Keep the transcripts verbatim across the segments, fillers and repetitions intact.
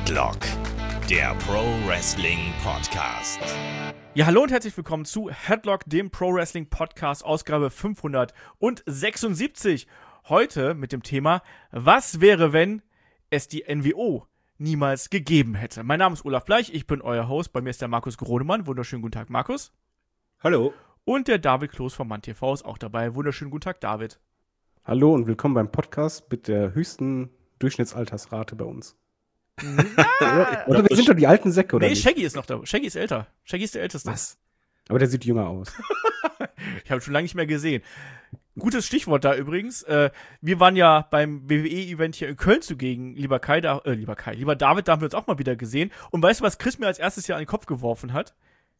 Headlock, der Pro Wrestling Podcast. Ja, hallo und herzlich willkommen zu Headlock, dem Pro Wrestling Podcast, Ausgabe fünfhundertsechsundsiebzig. Heute mit dem Thema: Was wäre, wenn es die N W O niemals gegeben hätte? Mein Name ist Olaf Bleich, ich bin euer Host. Bei mir ist der Markus Gronemann. Wunderschönen guten Tag, Markus. Hallo. Und der David Kloß von MannTV ist auch dabei. Wunderschönen guten Tag, David. Hallo und willkommen beim Podcast mit der höchsten Durchschnittsaltersrate bei uns. Ah, oder wir sind doch die alten Säcke, oder nee, nicht? Shaggy ist noch da. Shaggy ist älter. Shaggy ist der Älteste. Was? Aber der sieht jünger aus. Ich habe ihn schon lange nicht mehr gesehen. Gutes Stichwort da übrigens. Äh, wir waren ja beim W W E-Event hier in Köln zugegen. Lieber Kai, da, äh, lieber Kai, lieber David, da haben wir uns auch mal wieder gesehen. Und weißt du, was Chris mir als erstes hier an den Kopf geworfen hat?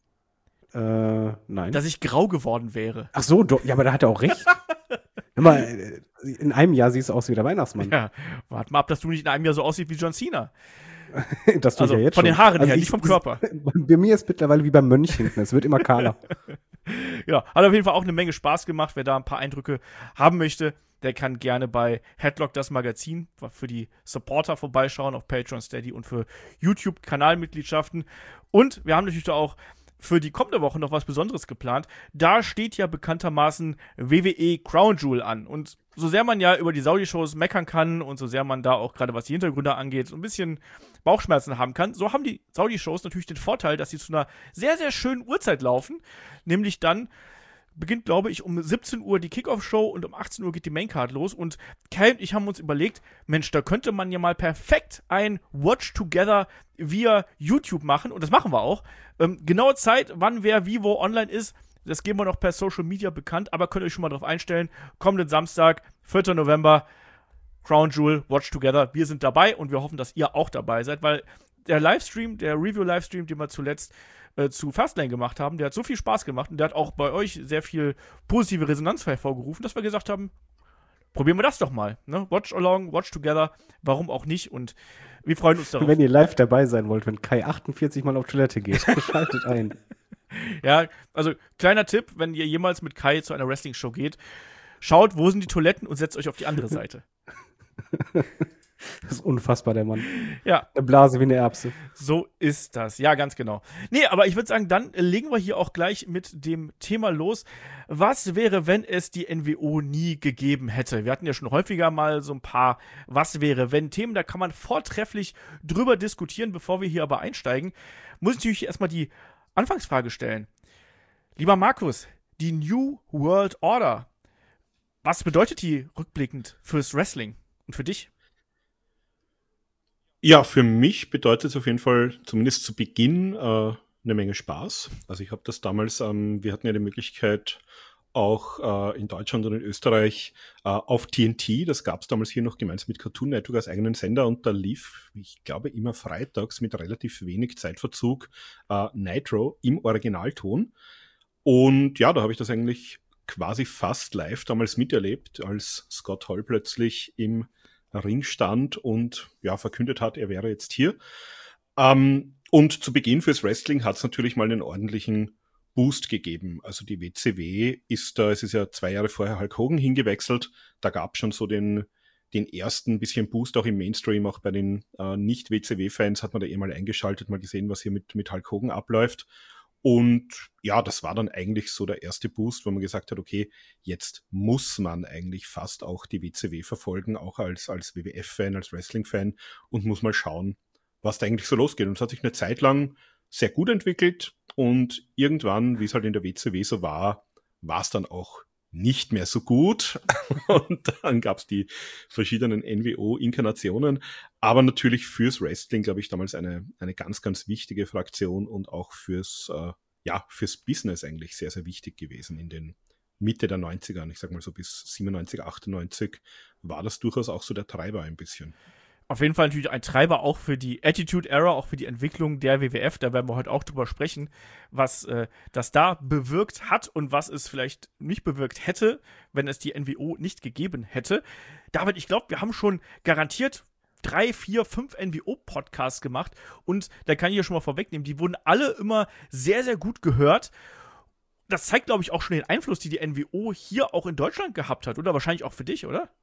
Äh, nein. Dass ich grau geworden wäre. Ach so, do, ja, aber da hat er auch recht. Hör mal, in einem Jahr siehst du aus wie der Weihnachtsmann. Ja, warte mal ab, dass du nicht in einem Jahr so aussiehst wie John Cena. Das tue Also ich ja jetzt von schon. den Haaren Also her, ich, nicht vom Körper. Bei mir ist es mittlerweile wie beim Mönch hinten. Es wird immer kahler. Ja, hat auf jeden Fall auch eine Menge Spaß gemacht. Wer da ein paar Eindrücke haben möchte, der kann gerne bei Headlock, das Magazin, für die Supporter vorbeischauen, auf Patreon, Steady und für YouTube-Kanalmitgliedschaften. Und wir haben natürlich da auch für die kommende Woche noch was Besonderes geplant. Da steht ja bekanntermaßen W W E Crown Jewel an. Und so sehr man ja über die Saudi-Shows meckern kann und so sehr man da auch gerade was die Hintergründe angeht, so ein bisschen Bauchschmerzen haben kann, so haben die Saudi-Shows natürlich den Vorteil, dass sie zu einer sehr, sehr schönen Uhrzeit laufen. Nämlich dann beginnt, glaube ich, um siebzehn Uhr die Kickoff-Show und um achtzehn Uhr geht die Maincard los. Und Kai und ich haben uns überlegt, Mensch, da könnte man ja mal perfekt ein Watch-Together via YouTube machen. Und das machen wir auch. Ähm, genaue Zeit, wann wer wie wo online ist, das geben wir noch per Social Media bekannt. Aber könnt ihr euch schon mal drauf einstellen. Kommenden Samstag, vierten November, Crown Jewel, Watch Together. Wir sind dabei und wir hoffen, dass ihr auch dabei seid, weil der Livestream, der Review-Livestream, den wir zuletzt äh, zu Fastlane gemacht haben, der hat so viel Spaß gemacht und der hat auch bei euch sehr viel positive Resonanz hervorgerufen, dass wir gesagt haben, probieren wir das doch mal. Ne? Watch along, watch together, warum auch nicht? Und wir freuen uns darauf. Wenn ihr live dabei sein wollt, wenn Kai achtundvierzig Mal auf Toilette geht, schaltet ein. Ja, also kleiner Tipp, wenn ihr jemals mit Kai zu einer Wrestling-Show geht, schaut, wo sind die Toiletten und setzt euch auf die andere Seite. Das ist unfassbar, der Mann. Ja. Eine Blase wie eine Erbse. So ist das. Ja, ganz genau. Nee, aber ich würde sagen, dann legen wir hier auch gleich mit dem Thema los. Was wäre, wenn es die N W O nie gegeben hätte? Wir hatten ja schon häufiger mal so ein paar Was wäre, wenn Themen, da kann man vortrefflich drüber diskutieren. Bevor wir hier aber einsteigen, muss ich natürlich erstmal die Anfangsfrage stellen. Lieber Markus, die New World Order, was bedeutet die rückblickend fürs Wrestling und für dich? Ja, für mich bedeutet es auf jeden Fall zumindest zu Beginn äh, eine Menge Spaß. Also ich habe das damals, ähm, wir hatten ja die Möglichkeit auch äh, in Deutschland und in Österreich äh, auf T N T, das gab es damals hier noch gemeinsam mit Cartoon Network als eigenen Sender und da lief, ich glaube immer freitags mit relativ wenig Zeitverzug äh, Nitro im Originalton. Und ja, da habe ich das eigentlich quasi fast live damals miterlebt, als Scott Hall plötzlich im Ring stand und ja verkündet hat, er wäre jetzt hier. Ähm, und zu Beginn fürs Wrestling hat es natürlich mal einen ordentlichen Boost gegeben. Also die W C W ist da, es ist ja zwei Jahre vorher Hulk Hogan hingewechselt, da gab es schon so den, den ersten bisschen Boost auch im Mainstream, auch bei den äh, Nicht-W C W-Fans hat man da eh mal eingeschaltet, mal gesehen, was hier mit, mit Hulk Hogan abläuft. Und ja, das war dann eigentlich so der erste Boost, wo man gesagt hat, okay, jetzt muss man eigentlich fast auch die W C W verfolgen, auch als, als W W F-Fan, als Wrestling-Fan und muss mal schauen, was da eigentlich so losgeht. Und es hat sich eine Zeit lang sehr gut entwickelt und irgendwann, wie es halt in der W C W so war, war es dann auch nicht mehr so gut. Und dann gab es die verschiedenen N W O-Inkarnationen. Aber natürlich fürs Wrestling, glaube ich, damals eine, eine ganz, ganz wichtige Fraktion und auch fürs, äh, ja, fürs Business eigentlich sehr, sehr wichtig gewesen in den Mitte der neunziger. Ich sag mal so bis siebenundneunzig, achtundneunzig war das durchaus auch so der Treiber ein bisschen. Auf jeden Fall natürlich ein Treiber auch für die Attitude Era, auch für die Entwicklung der W W F. Da werden wir heute auch drüber sprechen, was äh, das da bewirkt hat und was es vielleicht nicht bewirkt hätte, wenn es die N W O nicht gegeben hätte. David, ich glaube, wir haben schon garantiert drei, vier, fünf N W O-Podcasts gemacht und da kann ich ja schon mal vorwegnehmen, die wurden alle immer sehr, sehr gut gehört. Das zeigt, glaube ich, auch schon den Einfluss, die die N W O hier auch in Deutschland gehabt hat, oder? Wahrscheinlich auch für dich, oder?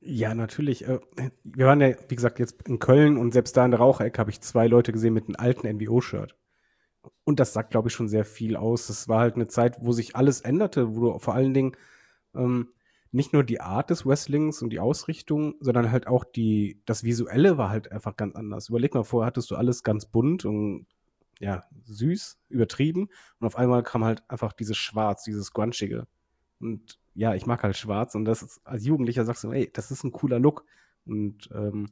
Ja, natürlich. Äh, Wir waren ja, wie gesagt, jetzt in Köln und selbst da in der Raucherecke habe ich zwei Leute gesehen mit einem alten N W O-Shirt. Und das sagt, glaube ich, schon sehr viel aus. Das war halt eine Zeit, wo sich alles änderte, wo du vor allen Dingen ähm, nicht nur die Art des Wrestlings und die Ausrichtung, sondern halt auch die, das Visuelle war halt einfach ganz anders. Überleg mal, vorher hattest du alles ganz bunt und ja, süß, übertrieben. Und auf einmal kam halt einfach dieses Schwarz, dieses Grunchige. Und ja, ich mag halt Schwarz und das ist, als Jugendlicher sagst du, ey, das ist ein cooler Look. Und ähm,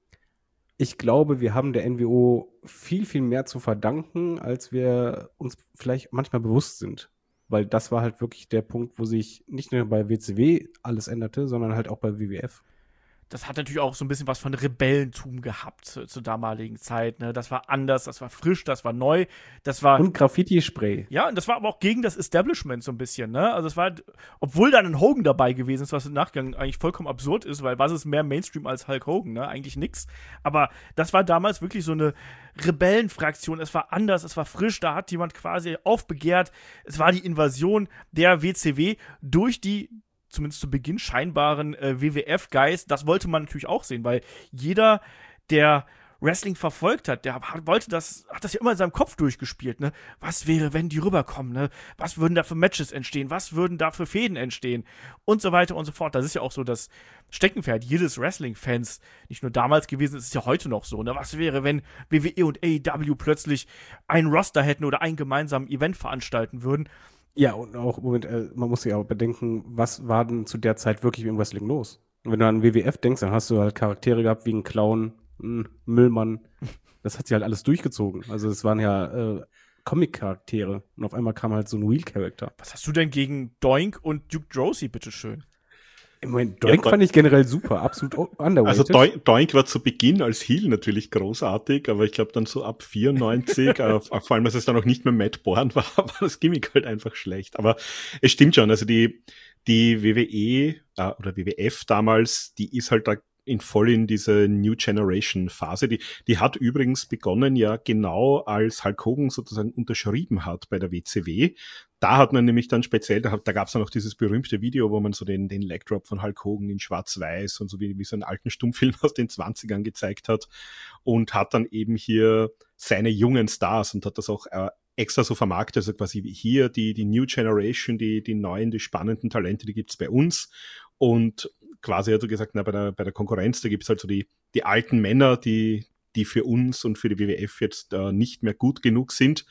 ich glaube, wir haben der N W O viel, viel mehr zu verdanken, als wir uns vielleicht manchmal bewusst sind. Weil das war halt wirklich der Punkt, wo sich nicht nur bei W C W alles änderte, sondern halt auch bei W W F. Das hat natürlich auch so ein bisschen was von Rebellentum gehabt zu, zur damaligen Zeit. Ne? Das war anders, das war frisch, das war neu, das war. Und Graffiti-Spray. Ja, und das war aber auch gegen das Establishment so ein bisschen, ne? Also es war, obwohl dann ein Hogan dabei gewesen ist, was im Nachgang eigentlich vollkommen absurd ist, weil was ist mehr Mainstream als Hulk Hogan, ne? Eigentlich nix. Aber das war damals wirklich so eine Rebellenfraktion. Es war anders, es war frisch, da hat jemand quasi aufbegehrt. Es war die Invasion der W C W durch die zumindest zu Beginn scheinbaren äh, W W F-Guys. Das wollte man natürlich auch sehen, weil jeder, der Wrestling verfolgt hat, der hat, wollte das, hat das ja immer in seinem Kopf durchgespielt, ne? Was wäre, wenn die rüberkommen, ne? Was würden da für Matches entstehen? Was würden da für Fäden entstehen? Und so weiter und so fort. Das ist ja auch so das Steckenpferd jedes Wrestling-Fans, nicht nur damals gewesen, es ist ja heute noch so, ne? Was wäre, wenn W W E und A E W plötzlich einen Roster hätten oder ein gemeinsames Event veranstalten würden? Ja, und auch, Moment, äh, man muss sich auch bedenken, was war denn zu der Zeit wirklich im Wrestling los? Und wenn du an W W F denkst, dann hast du halt Charaktere gehabt wie ein Clown, ein Müllmann. Das hat sich halt alles durchgezogen. Also es waren ja äh, Comic-Charaktere. Und auf einmal kam halt so ein Real-Character. Was hast du denn gegen Doink und Duke Droese, bitteschön? Im Moment, Doink ja, fand ich generell super, absolut underrated. Also Doink, Doink war zu Beginn als Heel natürlich großartig, aber ich glaube dann so ab vierundneunzig, äh, vor allem als es dann auch nicht mehr Matt Bourne war, war das Gimmick halt einfach schlecht. Aber es stimmt schon, also die, die W W E äh, oder W W F damals, die ist halt da in voll in diese New Generation Phase. Die, die hat übrigens begonnen ja genau als Hulk Hogan sozusagen unterschrieben hat bei der W C W. Da hat man nämlich dann speziell, da, da gab es dann auch dieses berühmte Video, wo man so den, den Leg Drop von Hulk Hogan in schwarz-weiß und so wie, wie so einen alten Stummfilm aus den zwanzigern gezeigt hat und hat dann eben hier seine jungen Stars und hat das auch äh, extra so vermarktet, also quasi hier die, die New Generation, die, die neuen, die spannenden Talente, die gibt's bei uns. Und quasi hat er gesagt, na, bei der, bei der Konkurrenz, da gibt's halt so die, die alten Männer, die, die für uns und für die W W F jetzt äh, nicht mehr gut genug sind.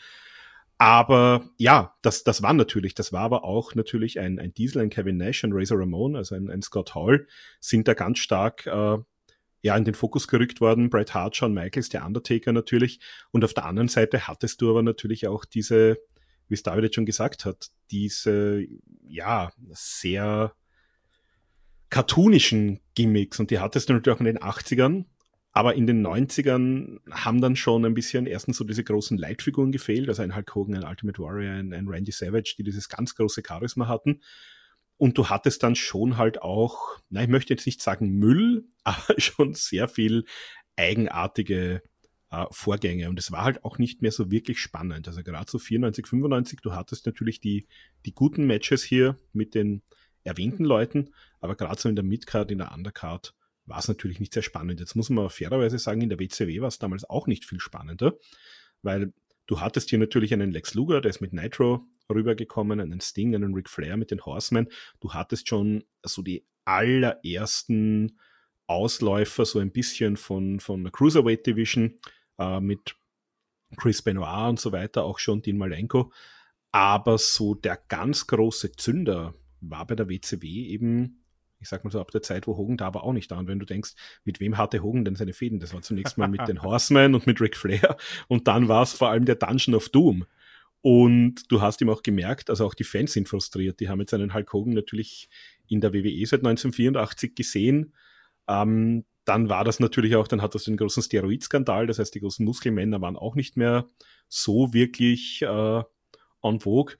Aber ja, das, das war natürlich, das war aber auch natürlich ein, ein Diesel, ein Kevin Nash, ein Razor Ramon, also ein, ein Scott Hall, sind da ganz stark äh, ja in den Fokus gerückt worden. Bret Hart, Shawn Michaels, der Undertaker natürlich. Und auf der anderen Seite hattest du aber natürlich auch diese, wie es David jetzt schon gesagt hat, diese, ja, sehr cartoonischen Gimmicks. Und die hattest du natürlich auch in den achtzigern. Aber in den neunzigern haben dann schon ein bisschen erstens so diese großen Leitfiguren gefehlt, also ein Hulk Hogan, ein Ultimate Warrior, ein, ein Randy Savage, die dieses ganz große Charisma hatten. Und du hattest dann schon halt auch, na, ich möchte jetzt nicht sagen Müll, aber schon sehr viel eigenartige äh, Vorgänge. Und es war halt auch nicht mehr so wirklich spannend. Also gerade so vierundneunzig, fünfundneunzig, du hattest natürlich die, die guten Matches hier mit den erwähnten Leuten, aber gerade so in der Midcard, in der Undercard, war es natürlich nicht sehr spannend. Jetzt muss man fairerweise sagen, in der W C W war es damals auch nicht viel spannender, weil du hattest hier natürlich einen Lex Luger, der ist mit Nitro rübergekommen, einen Sting, einen Ric Flair mit den Horsemen. Du hattest schon so die allerersten Ausläufer so ein bisschen von, von der Cruiserweight Division äh, mit Chris Benoit und so weiter, auch schon Dean Malenko. Aber so der ganz große Zünder war bei der W C W eben, ich sag mal so, ab der Zeit, wo Hogan da war, auch nicht da. Und wenn du denkst, mit wem hatte Hogan denn seine Fäden? Das war zunächst mal mit den Horsemen und mit Ric Flair. Und dann war es vor allem der Dungeon of Doom. Und du hast ihm auch gemerkt, also auch die Fans sind frustriert. Die haben jetzt einen Hulk Hogan natürlich in der W W E seit neunzehnhundertvierundachtzig gesehen. Ähm, dann war das natürlich auch, dann hat das den großen Steroidskandal. Das heißt, die großen Muskelmänner waren auch nicht mehr so wirklich äh, en vogue.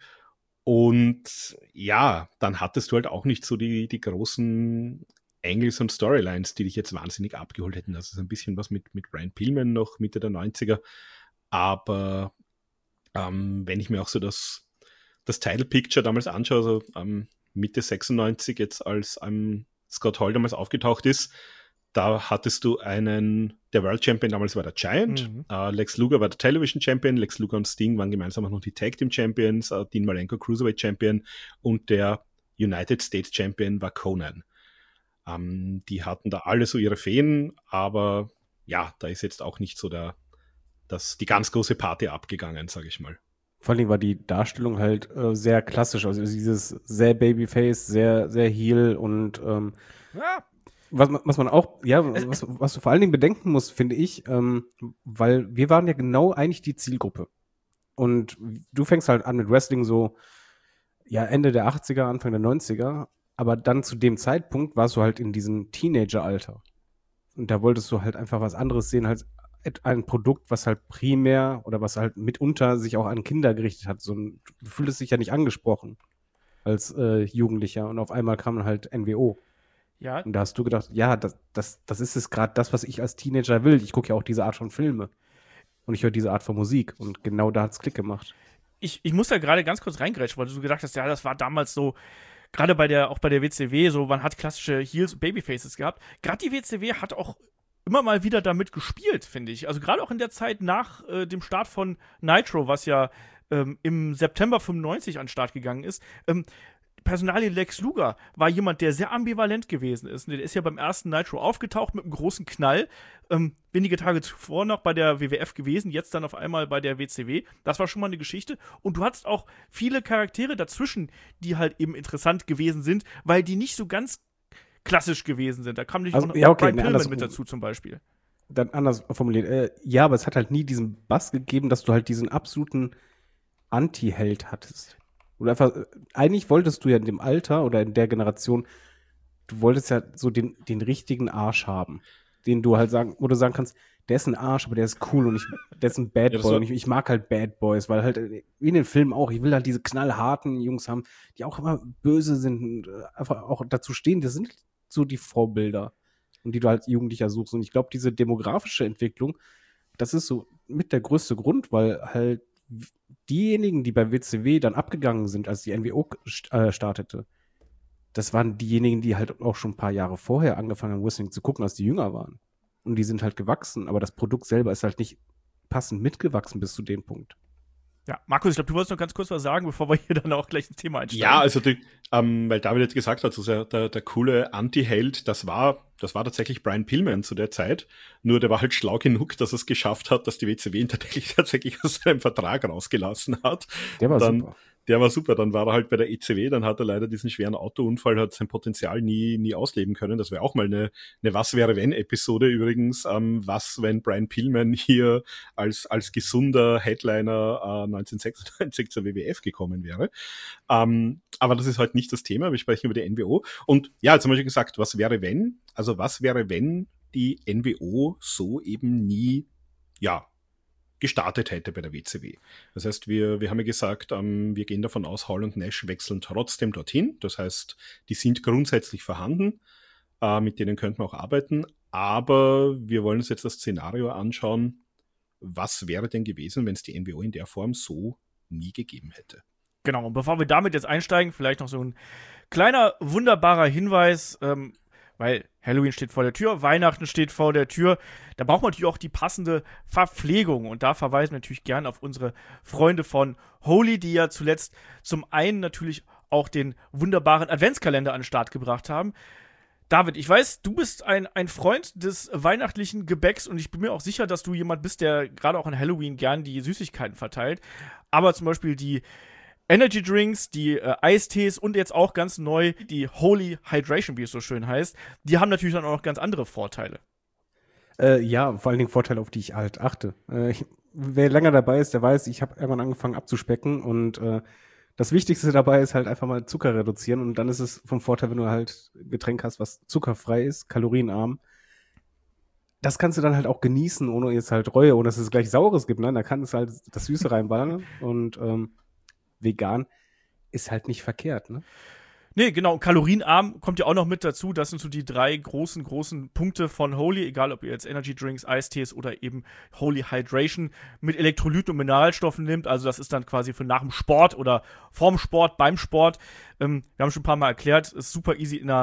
Und ja, dann hattest du halt auch nicht so die, die großen Angles und Storylines, die dich jetzt wahnsinnig abgeholt hätten. Das ist ein bisschen was mit, mit Brian Pillman noch Mitte der neunziger. Aber ähm, wenn ich mir auch so das, das Title Picture damals anschaue, also ähm, Mitte sechsundneunzig jetzt als ähm, Scott Hall damals aufgetaucht ist, da hattest du einen, der World Champion damals war der Giant, Mhm. äh, Lex Luger war der Television Champion, Lex Luger und Sting waren gemeinsam auch noch die Tag Team Champions, äh, Dean Malenko Cruiserweight Champion und der United States Champion war Conan. Ähm, die hatten da alle so ihre Feen, aber ja, da ist jetzt auch nicht so der, das, die ganz große Party abgegangen, sage ich mal. Vor allem war die Darstellung halt äh, sehr klassisch, also dieses sehr Babyface, sehr, sehr Heel und ähm, Ja, was, man- was man auch, ja, was, was du vor allen Dingen bedenken musst, finde ich, ähm, weil wir waren ja genau eigentlich die Zielgruppe. Und du fängst halt an mit Wrestling so, ja, Ende der achtziger, Anfang der neunziger, aber dann zu dem Zeitpunkt warst du halt in diesem Teenager-Alter. Und da wolltest du halt einfach was anderes sehen, als et- ein Produkt, was halt primär oder was halt mitunter sich auch an Kinder gerichtet hat. So ein, du fühltest dich ja nicht angesprochen als äh, Jugendlicher und auf einmal kam dann halt N W O. ja, Und da hast du gedacht, ja, das, das, das ist es gerade das, was ich als Teenager will. Ich gucke ja auch diese Art von Filme. Und ich höre diese Art von Musik. Und genau da hat es Klick gemacht. ich, ich muss da gerade ganz kurz reingrätschen, weil du so gedacht hast, ja, das war damals so, gerade bei der, auch bei der W C W, so, man hat klassische Heels und Babyfaces gehabt. Gerade die W C W hat auch immer mal wieder damit gespielt, finde ich. Also gerade auch in der Zeit nach äh, dem Start von Nitro, was ja ähm, im September fünfundneunzig an den Start gegangen ist. Ähm, Personalie Lex Luger war jemand, der sehr ambivalent gewesen ist. Der ist ja beim ersten Nitro aufgetaucht mit einem großen Knall. Ähm, wenige Tage zuvor noch bei der W W F gewesen, jetzt dann auf einmal bei der W C W. Das war schon mal eine Geschichte. Und du hattest auch viele Charaktere dazwischen, die halt eben interessant gewesen sind, weil die nicht so ganz klassisch gewesen sind. Da kam nicht Also, auch noch ja, okay, Brian ne, Pillman andersrum. mit dazu zum Beispiel. Dann anders formuliert. Äh, ja, aber es hat halt nie diesen Bass gegeben, dass du halt diesen absoluten Anti-Held hattest. Oder einfach, äh, eigentlich wolltest du ja in dem Alter oder in der Generation, du wolltest ja so den, den richtigen Arsch haben. Den du halt sagen, wo du sagen kannst, der ist ein Arsch, aber der ist cool und ich, der ist ein Bad Ja, das Boy war- und ich, ich mag halt Bad Boys, weil halt, äh, wie in den Filmen auch, ich will halt diese knallharten Jungs haben, die auch immer böse sind und äh, einfach auch dazu stehen, das sind so die Vorbilder und die du als Jugendlicher suchst. Und ich glaube, diese demografische Entwicklung, das ist so mit der größte Grund, weil halt diejenigen, die bei W C W dann abgegangen sind, als die N W O st- äh, startete, das waren diejenigen, die halt auch schon ein paar Jahre vorher angefangen haben, Wrestling zu gucken, als die jünger waren. Und die sind halt gewachsen, aber das Produkt selber ist halt nicht passend mitgewachsen bis zu dem Punkt. Ja, Markus, ich glaube, du wolltest noch ganz kurz was sagen, bevor wir hier dann auch gleich ins Thema einsteigen. Ja, also die, ähm, weil David jetzt gesagt hat, so der, der, der coole Anti-Held, das war, das war tatsächlich Brian Pillman zu der Zeit. Nur der war halt schlau genug, dass er es geschafft hat, dass die W C W ihn tatsächlich, tatsächlich aus seinem Vertrag rausgelassen hat. Der war Dann- super. Der war super, dann war er halt bei der E C W, dann hat er leider diesen schweren Autounfall, hat sein Potenzial nie, nie ausleben können. Das wäre auch mal eine, eine Was-wäre-wenn-Episode übrigens. Ähm, was, wenn Brian Pillman hier als, als gesunder Headliner äh, neunzehnhundertsechsundneunzig zur W W F gekommen wäre. Ähm, aber das ist halt nicht das Thema, wir sprechen über die N W O. Und ja, jetzt haben wir schon gesagt, was wäre wenn? Also was wäre, wenn die N W O so eben nie, ja, gestartet hätte bei der W C W. Das heißt, wir, wir haben ja gesagt, ähm, wir gehen davon aus, Hall und Nash wechseln trotzdem dorthin. Das heißt, die sind grundsätzlich vorhanden, äh, mit denen könnte man auch arbeiten. Aber wir wollen uns jetzt das Szenario anschauen, was wäre denn gewesen, wenn es die N W O in der Form so nie gegeben hätte. Genau, und bevor wir damit jetzt einsteigen, vielleicht noch so ein kleiner, wunderbarer Hinweis, ähm, weil Halloween steht vor der Tür, Weihnachten steht vor der Tür, da braucht man natürlich auch die passende Verpflegung und da verweisen wir natürlich gerne auf unsere Freunde von Holy, die ja zuletzt zum einen natürlich auch den wunderbaren Adventskalender an den Start gebracht haben. David, ich weiß, du bist ein, ein Freund des weihnachtlichen Gebäcks und ich bin mir auch sicher, dass du jemand bist, der gerade auch an Halloween gern die Süßigkeiten verteilt, aber zum Beispiel die Energy Drinks, die äh, Eistees und jetzt auch ganz neu die Holy Hydration, wie es so schön heißt, die haben natürlich dann auch noch ganz andere Vorteile. Äh, ja, vor allen Dingen Vorteile, auf die ich halt achte. Äh, ich, wer länger dabei ist, der weiß, ich habe irgendwann angefangen abzuspecken und äh, das Wichtigste dabei ist halt einfach mal Zucker reduzieren und dann ist es vom Vorteil, wenn du halt ein Getränk hast, was zuckerfrei ist, kalorienarm. Das kannst du dann halt auch genießen, ohne jetzt halt Reue, ohne dass es gleich Saures gibt. Ne? Da kannst du halt das Süße reinballern und ähm, vegan ist halt nicht verkehrt, ne? Nee, genau, kalorienarm kommt ja auch noch mit dazu. Das sind so die drei großen, großen Punkte von Holy, egal ob ihr jetzt Energy Drinks, Eistees oder eben Holy Hydration mit Elektrolyten und Mineralstoffen nimmt. Also das ist dann quasi für nach dem Sport oder vorm Sport, beim Sport. Ähm, wir haben schon ein paar Mal erklärt, ist super easy in der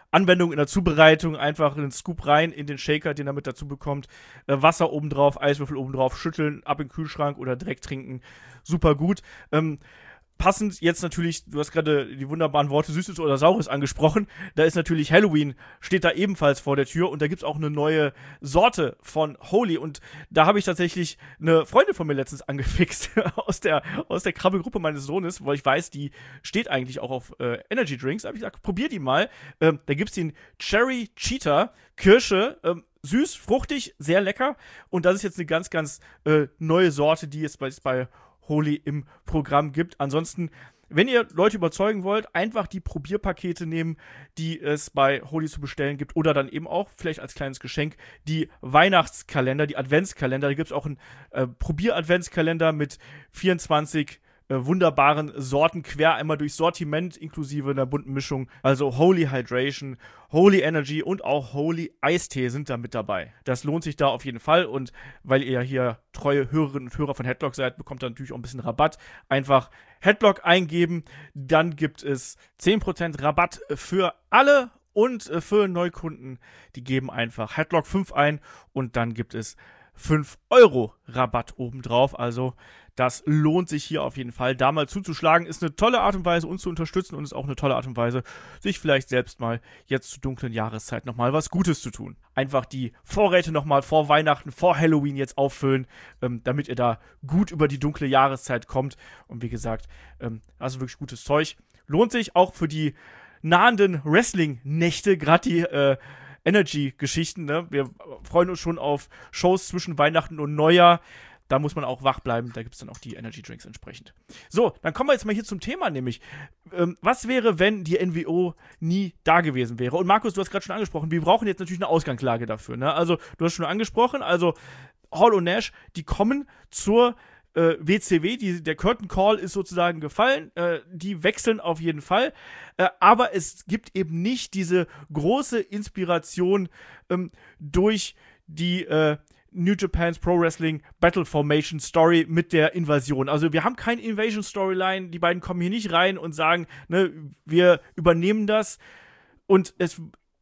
Anwendung in der Zubereitung, einfach einen Scoop rein in den Shaker, den er mit dazu bekommt, äh, Wasser obendrauf, Eiswürfel obendrauf, schütteln, ab in den Kühlschrank oder direkt trinken, super gut. Ähm, Passend jetzt natürlich, du hast gerade die wunderbaren Worte Süßes oder Saures angesprochen, da ist natürlich Halloween, steht da ebenfalls vor der Tür und da gibt's auch eine neue Sorte von Holy und da habe ich tatsächlich eine Freundin von mir letztens angefixt aus der, aus der Krabbelgruppe meines Sohnes, weil ich weiß, die steht eigentlich auch auf äh, Energy Drinks, da habe ich gesagt, probier die mal, ähm, da gibt's den Cherry Cheetah, Kirsche, ähm, süß, fruchtig, sehr lecker und das ist jetzt eine ganz, ganz äh, neue Sorte, die jetzt bei, bei Holy im Programm gibt. Ansonsten, wenn ihr Leute überzeugen wollt, einfach die Probierpakete nehmen, die es bei Holy zu bestellen gibt oder dann eben auch, vielleicht als kleines Geschenk, die Weihnachtskalender, die Adventskalender. Da gibt es auch einen äh, Probier-Adventskalender mit vierundzwanzig äh, wunderbaren Sorten quer einmal durchs Sortiment inklusive einer bunten Mischung. Also Holy Hydration, Holy Energy und auch Holy Eistee sind da mit dabei. Das lohnt sich da auf jeden Fall und weil ihr ja hier treue Hörerinnen und Hörer von Headlock seid, bekommt ihr natürlich auch ein bisschen Rabatt. Einfach Headlock eingeben, dann gibt es zehn Prozent Rabatt für alle und für Neukunden, die geben einfach Headlock fünf ein und dann gibt es fünf Euro Rabatt obendrauf, also das lohnt sich hier auf jeden Fall, da mal zuzuschlagen. Ist eine tolle Art und Weise, uns zu unterstützen und ist auch eine tolle Art und Weise, sich vielleicht selbst mal jetzt zur dunklen Jahreszeit nochmal was Gutes zu tun. Einfach die Vorräte nochmal vor Weihnachten, vor Halloween jetzt auffüllen, ähm, damit ihr da gut über die dunkle Jahreszeit kommt. Und wie gesagt, ähm, also wirklich gutes Zeug. Lohnt sich auch für die nahenden Wrestling-Nächte, gerade die äh, Energy-Geschichten. Ne? Wir freuen uns schon auf Shows zwischen Weihnachten und Neujahr. Da muss man auch wach bleiben, da gibt es dann auch die Energy Drinks entsprechend. So, dann kommen wir jetzt mal hier zum Thema, nämlich, ähm, was wäre, wenn die N W O nie da gewesen wäre? Und Markus, du hast gerade schon angesprochen, wir brauchen jetzt natürlich eine Ausgangslage dafür. Ne? Also, du hast schon angesprochen, also Hall und Nash, die kommen zur äh, W C W, die, der Curtain Call ist sozusagen gefallen, äh, die wechseln auf jeden Fall, äh, aber es gibt eben nicht diese große Inspiration ähm, durch die äh, New Japan's Pro Wrestling Battle Formation Story mit der Invasion. Also wir haben keine Invasion Storyline, die beiden kommen hier nicht rein und sagen, ne, wir übernehmen das und es,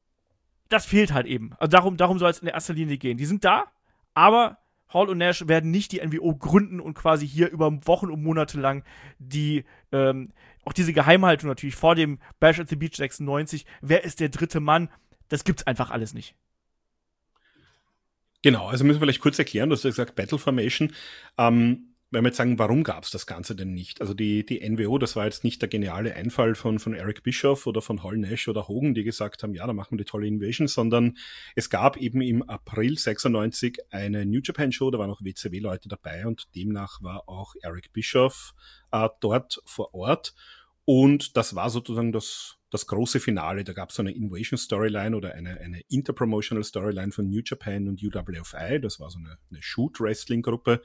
das fehlt halt eben. Also darum, darum soll es in erster Linie gehen. Die sind da, aber Hall und Nash werden nicht die N W O gründen und quasi hier über Wochen und Monate lang die, ähm, auch diese Geheimhaltung natürlich vor dem Bash at the Beach sechsundneunzig, wer ist der dritte Mann, das gibt's einfach alles nicht. Genau, also müssen wir vielleicht kurz erklären, du hast ja gesagt Battle Formation, ähm, wenn wir jetzt sagen, warum gab es das Ganze denn nicht? Also die, die N W O, das war jetzt nicht der geniale Einfall von, von Eric Bischoff oder von Hall Nash oder Hogan, die gesagt haben, ja, da machen wir die tolle Invasion, sondern es gab eben im April sechsundneunzig eine New Japan Show, da waren auch W C W-Leute dabei und demnach war auch Eric Bischoff äh, dort vor Ort und das war sozusagen das das große Finale. Da gab es so eine Invasion-Storyline oder eine, eine Interpromotional Storyline von New Japan und U W F I. Das war so eine, eine Shoot-Wrestling-Gruppe.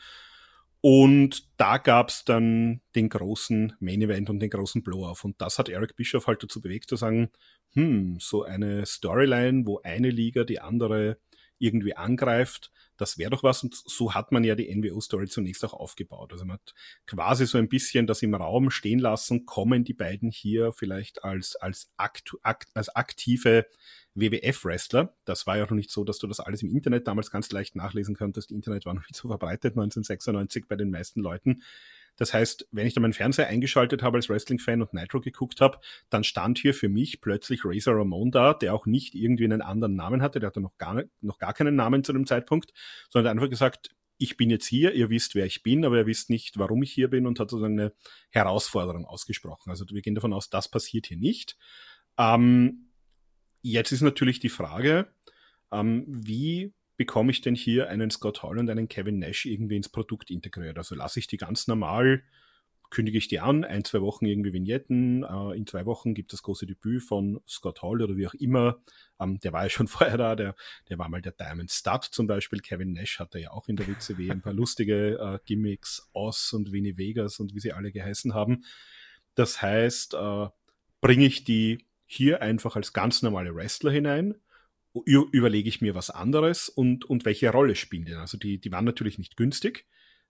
Und da gab es dann den großen Main-Event und den großen Blow-Off. Und das hat Eric Bischoff halt dazu bewegt, zu sagen, hm, so eine Storyline, wo eine Liga die andere irgendwie angreift, das wäre doch was. Und so hat man ja die N W O-Story zunächst auch aufgebaut. Also man hat quasi so ein bisschen das im Raum stehen lassen, kommen die beiden hier vielleicht als, als, akt, akt, als aktive W W F-Wrestler. Das war ja noch nicht so, dass du das alles im Internet damals ganz leicht nachlesen konntest. Das Internet war noch nicht so verbreitet neunzehnhundertsechsundneunzig bei den meisten Leuten. Das heißt, wenn ich dann meinen Fernseher eingeschaltet habe als Wrestling-Fan und Nitro geguckt habe, dann stand hier für mich plötzlich Razor Ramon da, der auch nicht irgendwie einen anderen Namen hatte, der hatte noch gar, nicht, noch gar keinen Namen zu dem Zeitpunkt, sondern einfach gesagt, ich bin jetzt hier, ihr wisst, wer ich bin, aber ihr wisst nicht, warum ich hier bin und hat sozusagen eine Herausforderung ausgesprochen. Also wir gehen davon aus, das passiert hier nicht. Ähm, jetzt ist natürlich die Frage, ähm, wie bekomme ich denn hier einen Scott Hall und einen Kevin Nash irgendwie ins Produkt integriert? Also lasse ich die ganz normal, kündige ich die an, ein, zwei Wochen irgendwie Vignetten, äh, in zwei Wochen gibt es das große Debüt von Scott Hall oder wie auch immer. Ähm, der war ja schon vorher da, der, der war mal der Diamond Stud zum Beispiel. Kevin Nash hatte ja auch in der W C W ein paar lustige äh, Gimmicks, Oz und Vinnie Vegas und wie sie alle geheißen haben. Das heißt, äh, bringe ich die hier einfach als ganz normale Wrestler hinein, überlege ich mir was anderes und, und welche Rolle spielen die? Also die, die waren natürlich nicht günstig.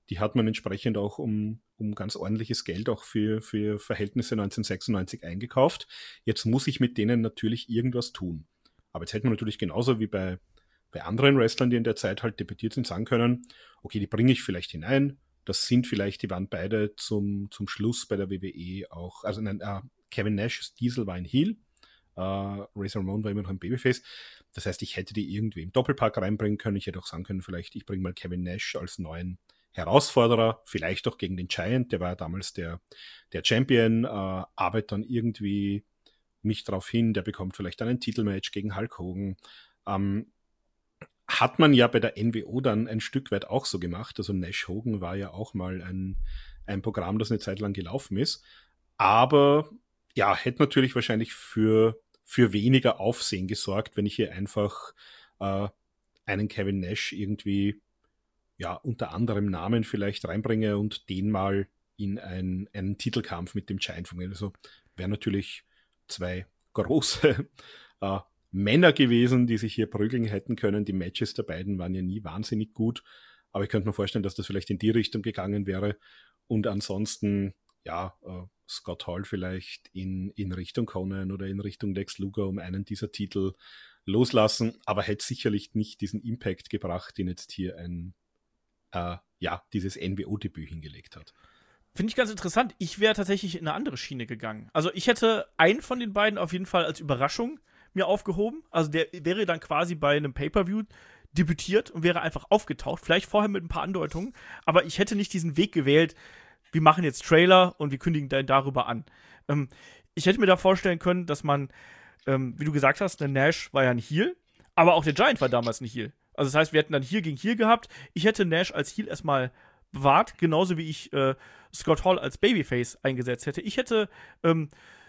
die hat man entsprechend auch um, um ganz ordentliches Geld auch für, für Verhältnisse neunzehnhundertsechsundneunzig eingekauft. Jetzt muss ich mit denen natürlich irgendwas tun. Aber jetzt hätte man natürlich genauso wie bei, bei anderen Wrestlern, die in der Zeit halt debütiert sind, sagen können, okay, die bringe ich vielleicht hinein. Das sind vielleicht, die waren beide zum, zum Schluss bei der W W E auch, also nein, äh, Kevin Nash, Diesel war ein Heel, äh, Razor Ramon war immer noch ein Babyface. Das heißt, ich hätte die irgendwie im Doppelpack reinbringen können. Ich hätte auch sagen können, vielleicht ich bringe mal Kevin Nash als neuen Herausforderer, vielleicht auch gegen den Giant, der war ja damals der, der Champion, äh, arbeitet dann irgendwie mich darauf hin, der bekommt vielleicht dann ein Titelmatch gegen Hulk Hogan. Ähm, hat man ja bei der N W O dann ein Stück weit auch so gemacht. Also Nash Hogan war ja auch mal ein, ein Programm, das eine Zeit lang gelaufen ist. Aber ja, hätte natürlich wahrscheinlich für, für weniger Aufsehen gesorgt, wenn ich hier einfach äh, einen Kevin Nash irgendwie ja unter anderem Namen vielleicht reinbringe und den mal in ein, einen Titelkampf mit dem Giant von mir. Also wäre natürlich zwei große äh, Männer gewesen, die sich hier prügeln hätten können. Die Matches der beiden waren ja nie wahnsinnig gut, aber ich könnte mir vorstellen, dass das vielleicht in die Richtung gegangen wäre. Und ansonsten, ja, äh, Scott Hall vielleicht in, in Richtung Conan oder in Richtung Lex Luger um einen dieser Titel loslassen, aber hätte sicherlich nicht diesen Impact gebracht, den jetzt hier ein, äh, ja, dieses N W O-Debüt hingelegt hat. Finde ich ganz interessant. Ich wäre tatsächlich in eine andere Schiene gegangen. Also ich hätte einen von den beiden auf jeden Fall als Überraschung mir aufgehoben. Also der wäre dann quasi bei einem Pay-Per-View debütiert und wäre einfach aufgetaucht. Vielleicht vorher mit ein paar Andeutungen. Aber ich hätte nicht diesen Weg gewählt, wir machen jetzt Trailer und wir kündigen dann darüber an. Ähm, ich hätte mir da vorstellen können, dass man, ähm, wie du gesagt hast, der Nash war ja ein Heel, aber auch der Giant war damals ein Heel. Also das heißt, wir hätten dann Heel gegen Heel gehabt. Ich hätte Nash als Heel erstmal bewahrt, genauso wie ich äh, Scott Hall als Babyface eingesetzt hätte. Ich hätte ähm,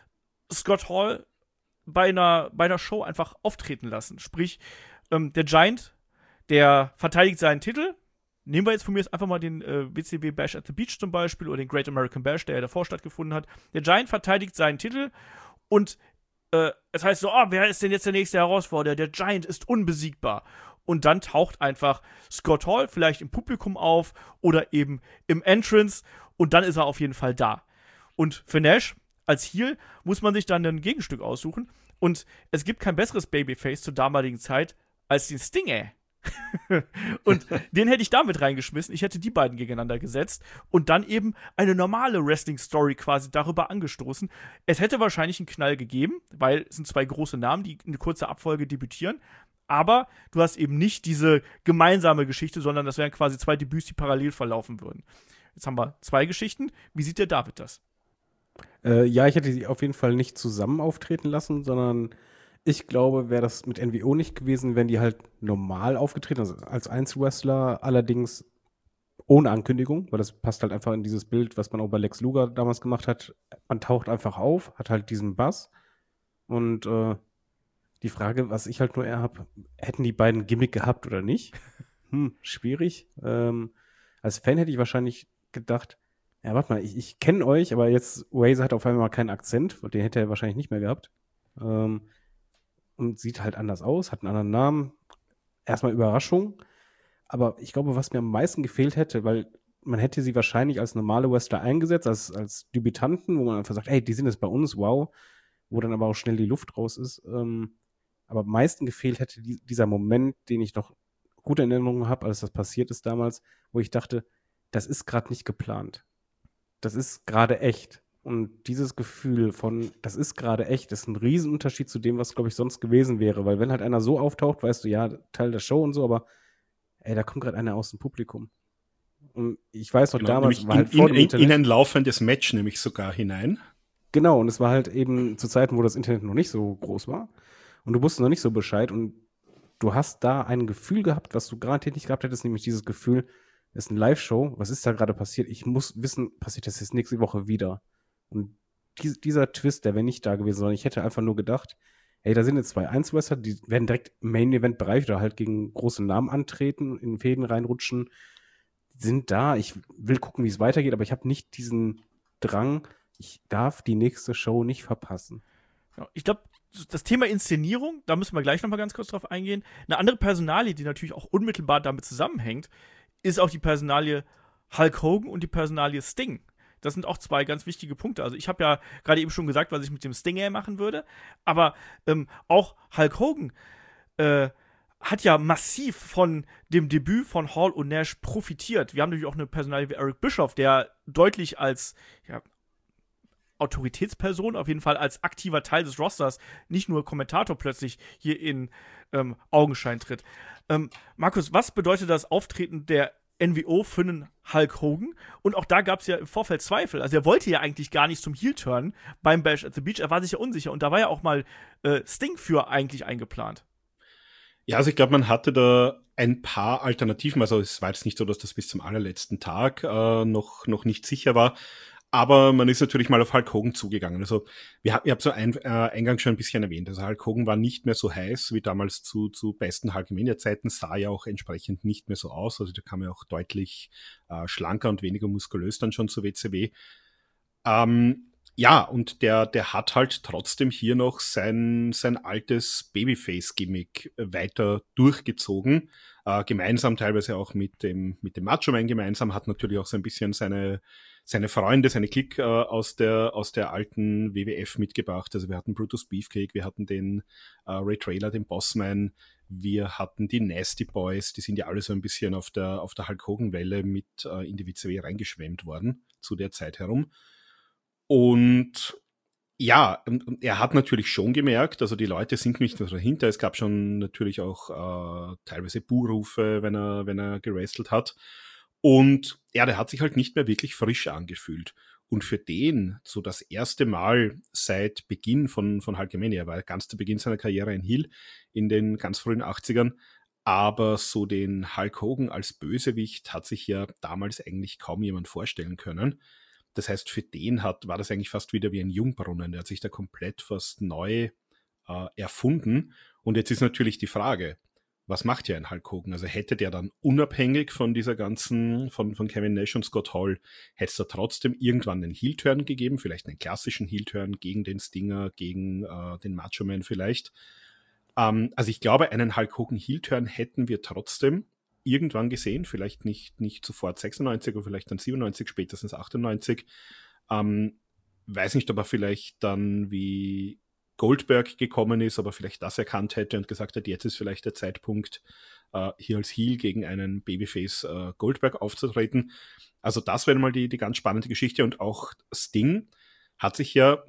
Scott Hall bei einer, bei einer Show einfach auftreten lassen. Sprich, ähm, der Giant, der verteidigt seinen Titel. Nehmen wir jetzt von mir jetzt einfach mal den äh, W C W Bash at the Beach zum Beispiel oder den Great American Bash, der ja davor stattgefunden hat. Der Giant verteidigt seinen Titel und äh, es heißt so, oh, wer ist denn jetzt der nächste Herausforderer? Der Giant ist unbesiegbar. Und dann taucht einfach Scott Hall vielleicht im Publikum auf oder eben im Entrance und dann ist er auf jeden Fall da. Und für Nash als Heel muss man sich dann ein Gegenstück aussuchen und es gibt kein besseres Babyface zur damaligen Zeit als den Stinger. Und den hätte ich damit reingeschmissen. Ich hätte die beiden gegeneinander gesetzt und dann eben eine normale Wrestling-Story quasi darüber angestoßen. Es hätte wahrscheinlich einen Knall gegeben, weil es sind zwei große Namen, die in eine kurze Abfolge debütieren. Aber du hast eben nicht diese gemeinsame Geschichte, sondern das wären quasi zwei Debüts, die parallel verlaufen würden. Jetzt haben wir zwei Geschichten. Wie sieht der David das? Äh, ja, ich hätte sie auf jeden Fall nicht zusammen auftreten lassen, sondern ich glaube, wäre das mit N W O nicht gewesen, wären die halt normal aufgetreten, also als Einzelwrestler, allerdings ohne Ankündigung, weil das passt halt einfach in dieses Bild, was man auch bei Lex Luger damals gemacht hat. Man taucht einfach auf, hat halt diesen Bass und äh, die Frage, was ich halt nur eher habe, hätten die beiden Gimmick gehabt oder nicht? Hm, schwierig. Ähm, als Fan hätte ich wahrscheinlich gedacht, ja, warte mal, ich, ich kenne euch, aber jetzt Razor hat auf einmal keinen Akzent, den hätte er wahrscheinlich nicht mehr gehabt. Ähm, und sieht halt anders aus, hat einen anderen Namen. Erstmal Überraschung. Aber ich glaube, was mir am meisten gefehlt hätte, weil man hätte sie wahrscheinlich als normale Wrestler eingesetzt, als, als Debütanten, wo man einfach sagt, ey, die sind jetzt bei uns, wow. Wo dann aber auch schnell die Luft raus ist. Ähm, aber am meisten gefehlt hätte die, dieser Moment, den ich noch gute Erinnerungen habe, als das passiert ist damals, wo ich dachte, das ist gerade nicht geplant. Das ist gerade echt. Und dieses Gefühl von, das ist gerade echt, ist ein Riesenunterschied zu dem, was, glaube ich, sonst gewesen wäre. Weil wenn halt einer so auftaucht, weißt du, ja, Teil der Show und so, aber ey, da kommt gerade einer aus dem Publikum. Und ich weiß noch, genau, damals war halt in, vor in, dem Internet, in ein laufendes Match nämlich sogar hinein. Genau, und es war halt eben zu Zeiten, wo das Internet noch nicht so groß war. Und du wusstest noch nicht so Bescheid. Und du hast da ein Gefühl gehabt, was du garantiert nicht gehabt hättest, nämlich dieses Gefühl, es ist eine Live-Show, was ist da gerade passiert? Ich muss wissen, passiert das jetzt nächste Woche wieder? Und dies, dieser Twist, der wäre nicht da gewesen, sondern ich hätte einfach nur gedacht, ey, da sind jetzt zwei Einzelwrestler, die werden direkt im Main-Event-Bereich oder halt gegen große Namen antreten, in Fäden reinrutschen, sind da. Ich will gucken, wie es weitergeht, aber ich habe nicht diesen Drang, ich darf die nächste Show nicht verpassen. Ja, ich glaube, das Thema Inszenierung, da müssen wir gleich nochmal ganz kurz drauf eingehen. Eine andere Personalie, die natürlich auch unmittelbar damit zusammenhängt, ist auch die Personalie Hulk Hogan und die Personalie Sting. Das sind auch zwei ganz wichtige Punkte. Also ich habe ja gerade eben schon gesagt, was ich mit dem Stinger machen würde, aber ähm, auch Hulk Hogan äh, hat ja massiv von dem Debüt von Hall und Nash profitiert. Wir haben natürlich auch eine Personalie wie Eric Bischoff, der deutlich als ja, Autoritätsperson, auf jeden Fall als aktiver Teil des Rosters, nicht nur Kommentator plötzlich hier in ähm, Augenschein tritt. Ähm, Markus, was bedeutet das Auftreten der N W O für einen Hulk Hogan? Und auch da gab es ja im Vorfeld Zweifel. Also er wollte ja eigentlich gar nicht zum Heel turnen beim Bash at the Beach. Er war sich ja unsicher. Und da war ja auch mal äh, Sting für eigentlich eingeplant. Ja, also ich glaube, man hatte da ein paar Alternativen. Also es war jetzt nicht so, dass das bis zum allerletzten Tag äh, noch, noch nicht sicher war. Aber man ist natürlich mal auf Hulk Hogan zugegangen. Also wir haben, ihr habt so ein, äh, eingangs schon ein bisschen erwähnt. Also Hulk Hogan war nicht mehr so heiß wie damals zu, zu besten Hulkamania-Zeiten, sah ja auch entsprechend nicht mehr so aus. Also da kam ja auch deutlich äh, schlanker und weniger muskulös dann schon zu W C W. Ähm, ja, und der, der hat halt trotzdem hier noch sein, sein altes Babyface-Gimmick weiter durchgezogen. Äh, gemeinsam teilweise auch mit dem, mit dem Macho Man gemeinsam, hat natürlich auch so ein bisschen seine, seine Freunde, seine Clique äh, aus der, aus der alten W W F mitgebracht. Also wir hatten Brutus Beefcake, wir hatten den äh, Ray Traylor, den Bossman, wir hatten die Nasty Boys, die sind ja alle so ein bisschen auf der, auf der Hulk Hogan-Welle mit äh, in die W C W reingeschwemmt worden, zu der Zeit herum. Und ja, und er hat natürlich schon gemerkt, also die Leute sind nicht nur dahinter, es gab schon natürlich auch äh, teilweise Buhrufe, wenn er, wenn er gewrestelt hat. Und ja, der hat sich halt nicht mehr wirklich frisch angefühlt. Und für den, so das erste Mal seit Beginn von, von Hulkamania, er war ganz zu Beginn seiner Karriere ein Heel in den ganz frühen achtzigern, aber so den Hulk Hogan als Bösewicht hat sich ja damals eigentlich kaum jemand vorstellen können. Das heißt, für den hat, war das eigentlich fast wieder wie ein Jungbrunnen. Der hat sich da komplett fast neu äh, erfunden. Und jetzt ist natürlich die Frage, was macht ja ein Hulk Hogan? Also hätte der dann unabhängig von dieser ganzen, von, von Kevin Nash und Scott Hall, hätte es da trotzdem irgendwann einen Heel-Turn gegeben, vielleicht einen klassischen Heel-Turn gegen den Stinger, gegen äh, den Macho Man vielleicht. Ähm, also ich glaube, einen Hulk Hogan Heel-Turn hätten wir trotzdem irgendwann gesehen, vielleicht nicht, nicht sofort sechsundneunzig, aber vielleicht dann siebenundneunzig, spätestens achtundneunzig. Ähm, weiß nicht, ob er vielleicht dann wie Goldberg gekommen ist, aber vielleicht das erkannt hätte und gesagt hat, jetzt ist vielleicht der Zeitpunkt, äh, hier als Heel gegen einen Babyface äh, Goldberg aufzutreten. Also das wäre mal die, die ganz spannende Geschichte. Und auch Sting hat sich ja,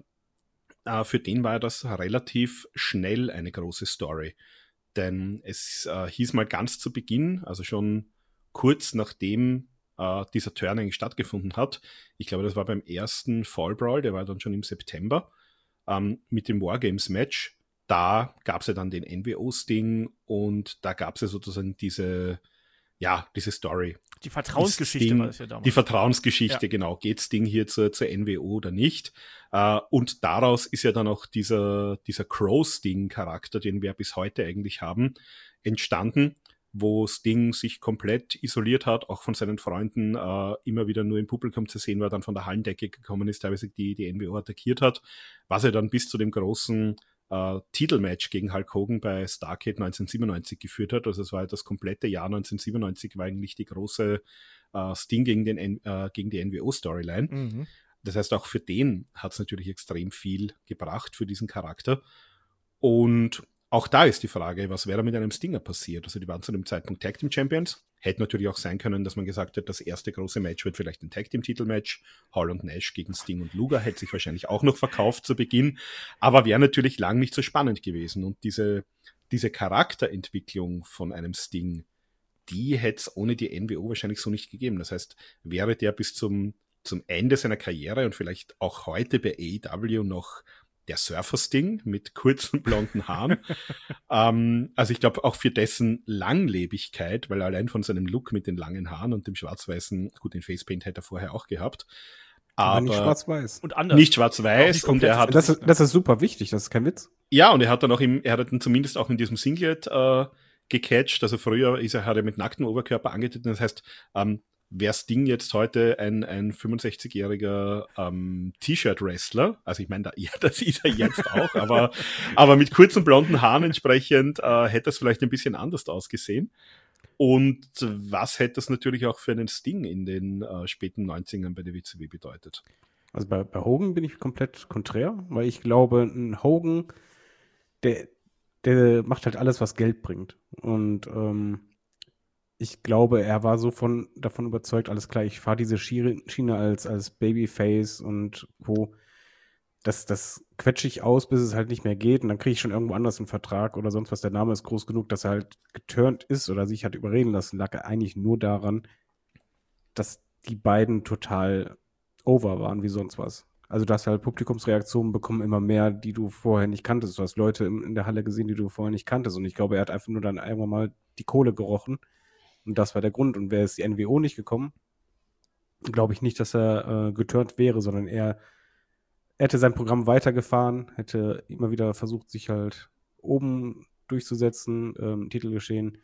äh, für den war das relativ schnell eine große Story. Denn es äh, hieß mal ganz zu Beginn, also schon kurz nachdem äh, dieser Turn eigentlich stattgefunden hat, ich glaube, das war beim ersten Fall Brawl, der war dann schon im September, ähm, mit dem Wargames-Match, da gab es ja dann den N W O-Sting und da gab es ja sozusagen diese, ja, diese Story. Die Vertrauensgeschichte Sting, war das ja damals. Die Vertrauensgeschichte, ja. genau. Geht Sting hier zur, zur N W O oder nicht? Uh, und daraus ist ja dann auch dieser, dieser Crow-Sting-Charakter, den wir bis heute eigentlich haben, entstanden, wo Sting sich komplett isoliert hat, auch von seinen Freunden uh, immer wieder nur im Publikum zu sehen war, dann von der Hallendecke gekommen ist, teilweise die, die N W O attackiert hat, was er dann bis zu dem großen Uh, Titelmatch gegen Hulk Hogan bei Starrcade neunzehnhundertsiebenundneunzig geführt hat. Also es war das komplette Jahr neunzehnhundertsiebenundneunzig war eigentlich die große uh, Sting gegen, den, uh, gegen die N W O-Storyline. Mhm. Das heißt, auch für den hat es natürlich extrem viel gebracht, für diesen Charakter. Und auch da ist die Frage, was wäre mit einem Stinger passiert? Also die waren zu dem Zeitpunkt Tag Team Champions. Hätte natürlich auch sein können, dass man gesagt hat, das erste große Match wird vielleicht ein Tag Team Titelmatch. Hall und Nash gegen Sting und Luger hätte sich wahrscheinlich auch noch verkauft zu Beginn. Aber wäre natürlich lang nicht so spannend gewesen. Und diese, diese Charakterentwicklung von einem Sting, die hätte es ohne die N W O wahrscheinlich so nicht gegeben. Das heißt, wäre der bis zum, zum Ende seiner Karriere und vielleicht auch heute bei A E W noch der Surfer-Sting mit kurzen blonden Haaren. ähm, also ich glaube auch für dessen Langlebigkeit, weil allein von seinem Look mit den langen Haaren und dem schwarz-weißen, gut, den Facepaint hätte er vorher auch gehabt. Aber, aber nicht schwarz-weiß. Und anders. Nicht schwarz-weiß. Und er hat, das, ist, das ist super wichtig, das ist kein Witz. Ja, und er hat dann auch im, er hat dann zumindest auch in diesem Singlet äh, gecatcht. Also früher ist er, hat er mit nacktem Oberkörper angetreten. Das heißt, ähm, wäre Sting jetzt heute ein, ein fünfundsechzigjähriger ähm, T-Shirt-Wrestler, also ich meine, da, ja, das ist er jetzt auch, aber, aber mit kurzen blonden Haaren entsprechend äh, hätte das vielleicht ein bisschen anders ausgesehen. Und was hätte das natürlich auch für einen Sting in den äh, späten neunzigern bei der W C W bedeutet? Also bei, bei Hogan bin ich komplett konträr, weil ich glaube, ein Hogan, der, der macht halt alles, was Geld bringt. Und ähm, ich glaube, er war so von, davon überzeugt, alles klar, ich fahre diese Schiene als, als Babyface und Co. Das, das quetsche ich aus, bis es halt nicht mehr geht und dann kriege ich schon irgendwo anders einen Vertrag oder sonst was. Der Name ist groß genug, dass er halt geturnt ist oder sich hat überreden lassen. Lag eigentlich nur daran, dass die beiden total over waren wie sonst was. Also du hast halt Publikumsreaktionen bekommen immer mehr, die du vorher nicht kanntest. Du hast Leute in, in der Halle gesehen, die du vorher nicht kanntest. Und ich glaube, er hat einfach nur dann irgendwann mal die Kohle gerochen. Und das war der Grund. Und wäre es die N W O nicht gekommen, glaube ich nicht, dass er äh, geturnt wäre, sondern er, er hätte sein Programm weitergefahren, hätte immer wieder versucht, sich halt oben durchzusetzen, ähm, Titelgeschehen.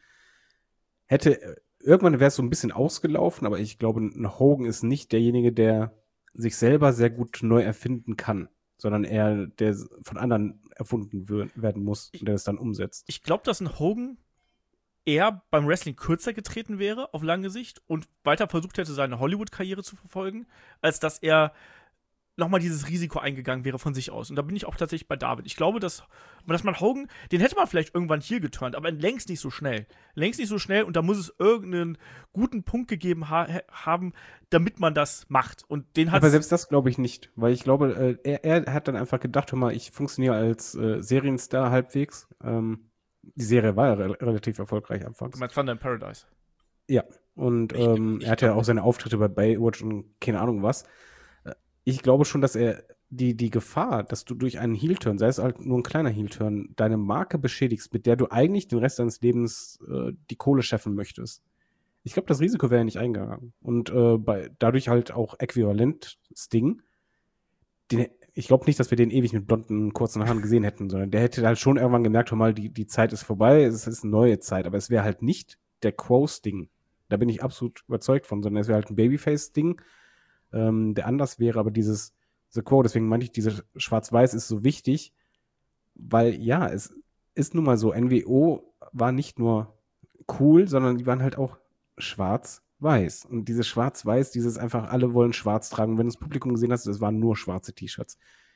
Hätte, irgendwann wäre es so ein bisschen ausgelaufen, aber ich glaube, ein Hogan ist nicht derjenige, der sich selber sehr gut neu erfinden kann, sondern eher der von anderen erfunden wür- werden muss und der es dann umsetzt. Ich glaube, dass ein Hogan eher beim Wrestling kürzer getreten wäre, auf lange Sicht, und weiter versucht hätte, seine Hollywood-Karriere zu verfolgen, als dass er nochmal dieses Risiko eingegangen wäre von sich aus. Und da bin ich auch tatsächlich bei David. Ich glaube, dass, dass man Hogan, den hätte man vielleicht irgendwann hier geturnt, aber längst nicht so schnell. Längst nicht so schnell und da muss es irgendeinen guten Punkt gegeben ha- haben, damit man das macht. Und den hat Aber selbst das glaube ich nicht, weil ich glaube, äh, er, er hat dann einfach gedacht, hör mal, ich funktioniere als äh, Serienstar halbwegs. Ähm, die Serie war ja re- relativ erfolgreich anfangs. Du meinst Thunder in Paradise. Ja, und Ich- ähm, ich er hatte ja glaub- auch seine Auftritte bei Baywatch und keine Ahnung was. Äh, Ich glaube schon, dass er die, die Gefahr, dass du durch einen Heel-Turn, sei es halt nur ein kleiner Heel-Turn, deine Marke beschädigst, mit der du eigentlich den Rest deines Lebens äh, die Kohle scheffeln möchtest. Ich glaube, das Risiko wäre nicht eingegangen. Und äh, bei, dadurch halt auch äquivalent Sting. Den, ich glaube nicht, dass wir den ewig mit blonden, kurzen Haaren gesehen hätten, sondern der hätte halt schon irgendwann gemerkt, hör mal, die, die Zeit ist vorbei, es ist eine neue Zeit, aber es wäre halt nicht der Quo-Sting. Da bin ich absolut überzeugt von, sondern es wäre halt ein Babyface-Ding, ähm, der anders wäre, aber dieses The Quo, deswegen meinte ich, dieses Schwarz-Weiß ist so wichtig, weil ja, es ist nun mal so, N W O war nicht nur cool, sondern die waren halt auch schwarz-weiß. Und dieses Schwarz-Weiß, dieses einfach, alle wollen schwarz tragen. Wenn du das Publikum gesehen hast, es waren nur schwarze T-Shirts.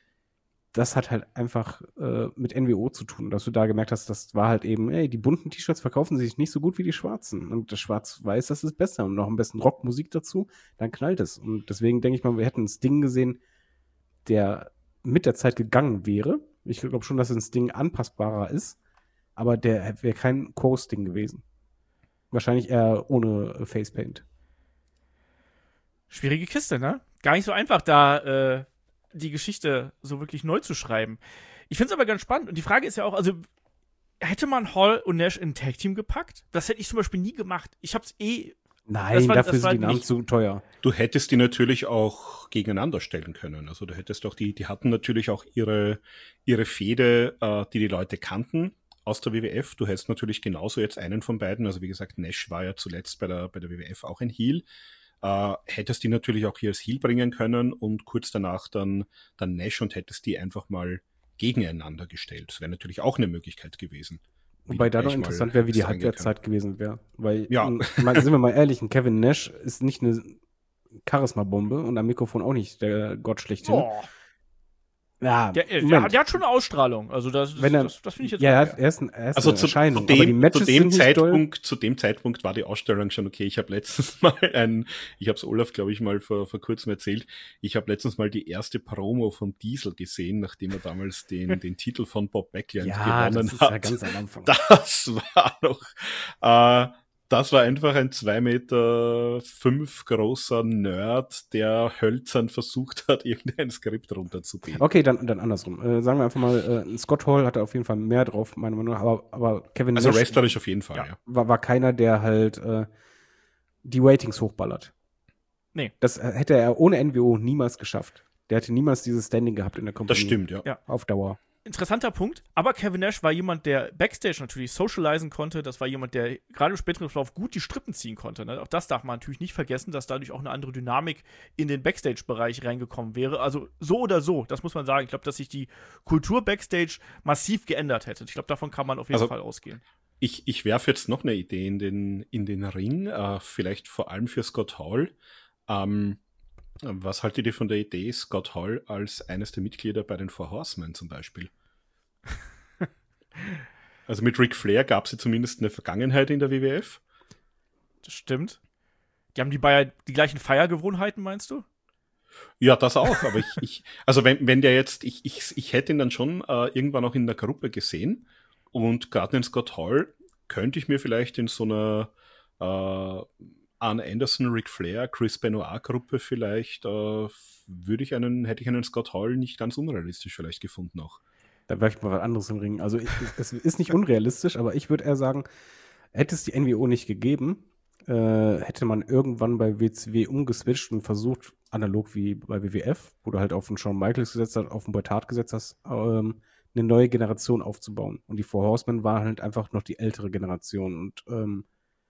Das hat halt einfach äh, mit N W O zu tun, dass du da gemerkt hast, das war halt eben, ey, die bunten T-Shirts verkaufen sich nicht so gut wie die schwarzen. Und das Schwarz-Weiß, das ist besser. Und noch am besten Rockmusik dazu, dann knallt es. Und deswegen denke ich mal, wir hätten ein Sting gesehen, der mit der Zeit gegangen wäre. Ich glaube schon, dass ein Sting anpassbarer ist, aber der wäre kein Quo-Sting gewesen. Wahrscheinlich eher ohne Facepaint. Schwierige Kiste, ne? Gar nicht so einfach, da äh, die Geschichte so wirklich neu zu schreiben. Ich finde es aber ganz spannend. Und die Frage ist ja auch, also hätte man Hall und Nash in ein Tag-Team gepackt? Das hätte ich zum Beispiel nie gemacht. Ich hab's eh. Nein, Das war- dafür das war sind die Namen nicht- zu teuer. Du hättest die natürlich auch gegeneinander stellen können. Also du hättest auch die, die hatten natürlich auch ihre, ihre Fehde, äh, die die Leute kannten aus der W W F. Du hättest natürlich genauso jetzt einen von beiden, also wie gesagt, Nash war ja zuletzt bei der, bei der W W F auch ein Heel, äh, hättest die natürlich auch hier als Heel bringen können und kurz danach dann, dann Nash und hättest die einfach mal gegeneinander gestellt. Das wäre natürlich auch eine Möglichkeit gewesen. Wobei da noch Gleich mal interessant wäre, wie die das angehen Halbwertszeit gewesen wäre. Weil, Ja. m, mal, sind wir mal ehrlich, ein Kevin Nash ist nicht eine Charisma-Bombe und am Mikrofon auch nicht der Gott schlechthin. Oh, Ja, der, der, Moment. der hat schon eine Ausstrahlung. Also das, Wenn er- das, das finde ich jetzt ja, er, okay. hat, er ist, ein, er ist Also eine zu, Erscheinung, zu, aber die dem, Matches zu sind dem nicht doll. Zeitpunkt, zu dem Zeitpunkt war die Ausstellung schon okay. Ich habe letztens mal ein, ich habe es Olaf, glaube ich, mal vor, vor kurzem erzählt. Ich habe letztens mal die erste Promo von Diesel gesehen, nachdem er damals den, den Titel von Bob Backlund Ja, gewonnen das ist hat. ja ganz am Anfang. Das war noch, äh, das war einfach ein zwei Meter fünf großer Nerd, der hölzern versucht hat, irgendein Skript runterzubeten. Okay, dann, dann andersrum. Äh, sagen wir einfach mal, äh, Scott Hall hatte auf jeden Fall mehr drauf, meiner Meinung nach, aber, aber Kevin Also Nash wrestlerisch auf jeden Fall, Ja. ja. war, war keiner, der halt äh, die Ratings hochballert. Nee. Das äh, hätte er ohne N W O niemals geschafft. Der hätte niemals dieses Standing gehabt in der Company. Das stimmt, ja. Ja. Auf Dauer. Interessanter Punkt. Aber Kevin Nash war jemand, der Backstage natürlich socialisen konnte. Das war jemand, der gerade im späteren Verlauf gut die Strippen ziehen konnte. Ne? Auch das darf man natürlich nicht vergessen, dass dadurch auch eine andere Dynamik in den Backstage-Bereich reingekommen wäre. Also so oder so, das muss man sagen. Ich glaube, dass sich die Kultur Backstage massiv geändert hätte. Ich glaube, davon kann man auf jeden Also- Fall ausgehen. Ich, ich werfe jetzt noch eine Idee in den, in den Ring, äh, vielleicht vor allem für Scott Hall. Ähm, was haltet ihr von der Idee, Scott Hall als eines der Mitglieder bei den Four Horsemen zum Beispiel? Also mit Ric Flair gab es ja zumindest eine Vergangenheit in der W W F. Das stimmt. Die haben die Bayer die gleichen Feiergewohnheiten, meinst du? Ja, das auch, aber ich, ich also wenn, wenn der jetzt, ich, ich, ich hätte ihn dann schon äh, irgendwann auch in der Gruppe gesehen und gerade den Scott Hall könnte ich mir vielleicht in so einer äh, Arn Anderson, Ric Flair, Chris Benoit-Gruppe vielleicht, äh, würde ich einen, hätte ich einen Scott Hall nicht ganz unrealistisch vielleicht gefunden auch. Da wäre ich mal was anderes im Ring. Also ich, es ist nicht unrealistisch, aber ich würde eher sagen, hätte es die N W O nicht gegeben, äh, hätte man irgendwann bei W C W umgeswitcht und versucht, analog wie bei W W F, wo du halt auf den Shawn Michaels gesetzt hast, auf den Bret Hart gesetzt hast, ähm, eine neue Generation aufzubauen. Und die Four Horsemen waren halt einfach noch die ältere Generation. Und ähm,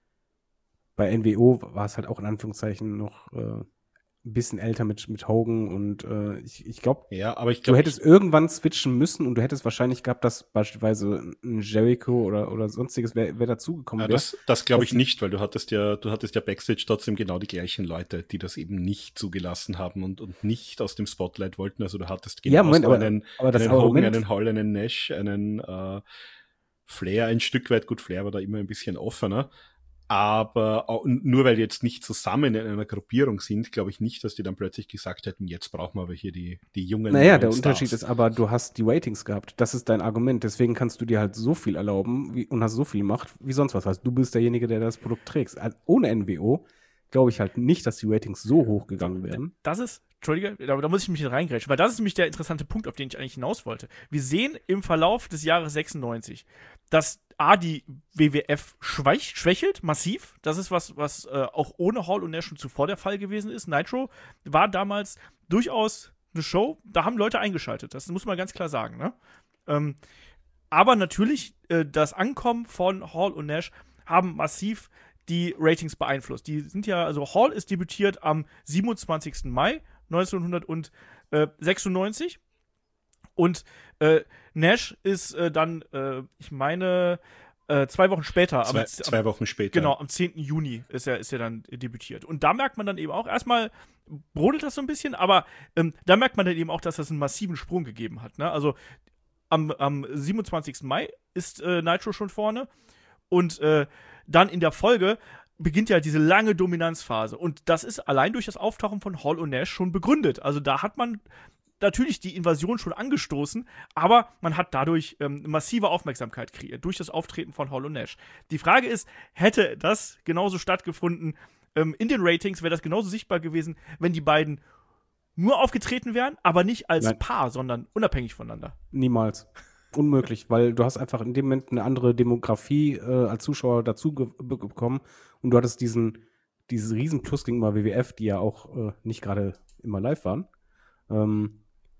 bei N W O war es halt auch in Anführungszeichen noch äh, ein bisschen älter mit, mit Hogan. Und äh, ich, ich glaube, ja, aber ich glaub, du hättest ich, irgendwann switchen müssen und du hättest wahrscheinlich gehabt, dass beispielsweise ein Jericho oder, oder sonstiges wer, wer dazugekommen ja, wäre. Das, das glaube ich nicht, weil du hattest ja, du hattest ja Backstage trotzdem genau die gleichen Leute, die das eben nicht zugelassen haben und, und nicht aus dem Spotlight wollten. Also du hattest genau ja, Moment, aber, einen, aber das einen Hogan, Argument, einen Hall, einen Nash, einen äh, Flair ein Stück weit. Gut, Flair war da immer ein bisschen offener. Aber auch, nur weil die jetzt nicht zusammen in einer Gruppierung sind, glaube ich nicht, dass die dann plötzlich gesagt hätten, jetzt brauchen wir aber hier die, die jungen Naja, der Stars. Unterschied ist aber, du hast die Ratings gehabt. Das ist dein Argument. Deswegen kannst du dir halt so viel erlauben wie, und hast so viel Macht wie sonst was. Also du bist derjenige, der das Produkt trägst. Also ohne N W O glaube ich halt nicht, dass die Ratings so hoch gegangen wären. Das ist, Entschuldige, da, da muss ich mich hier reingrätschen, weil das ist nämlich der interessante Punkt, auf den ich eigentlich hinaus wollte. Wir sehen im Verlauf des Jahres sechsundneunzig, dass A, die W W F schwäch, schwächelt, massiv. Das ist was, was äh, auch ohne Hall und Nash schon zuvor der Fall gewesen ist. Nitro war damals durchaus eine Show, da haben Leute eingeschaltet. Das muss man ganz klar sagen, ne? Ähm, aber natürlich, äh, das Ankommen von Hall und Nash haben massiv die Ratings beeinflusst. Die sind ja, also Hall ist debütiert am siebenundzwanzigsten Mai neunzehnhundertsechsundneunzig und äh, Nash ist äh, dann, äh, ich meine, äh, zwei Wochen später. Zwei, am, zwei Wochen später. Genau, am zehnten Juni ist er, ist er dann debütiert. Und da merkt man dann eben auch, erstmal brodelt das so ein bisschen, aber ähm, da merkt man dann eben auch, dass das einen massiven Sprung gegeben hat. Ne? Also am, am siebenundzwanzigsten Mai ist äh, Nitro schon vorne und äh, dann in der Folge beginnt ja diese lange Dominanzphase. Und das ist allein durch das Auftauchen von Hall und Nash schon begründet. Also da hat man natürlich die Invasion schon angestoßen, aber man hat dadurch ähm, massive Aufmerksamkeit kreiert, durch das Auftreten von Hall und Nash. Die Frage ist, hätte das genauso stattgefunden ähm, in den Ratings, wäre das genauso sichtbar gewesen, wenn die beiden nur aufgetreten wären, aber nicht als Nein. Paar, sondern unabhängig voneinander? Niemals. Unmöglich, weil du hast einfach in dem Moment eine andere Demografie äh, als Zuschauer dazu ge- bekommen und du hattest diesen, dieses Riesenplus gegenüber W W F, die ja auch äh, nicht gerade immer live waren, ähm,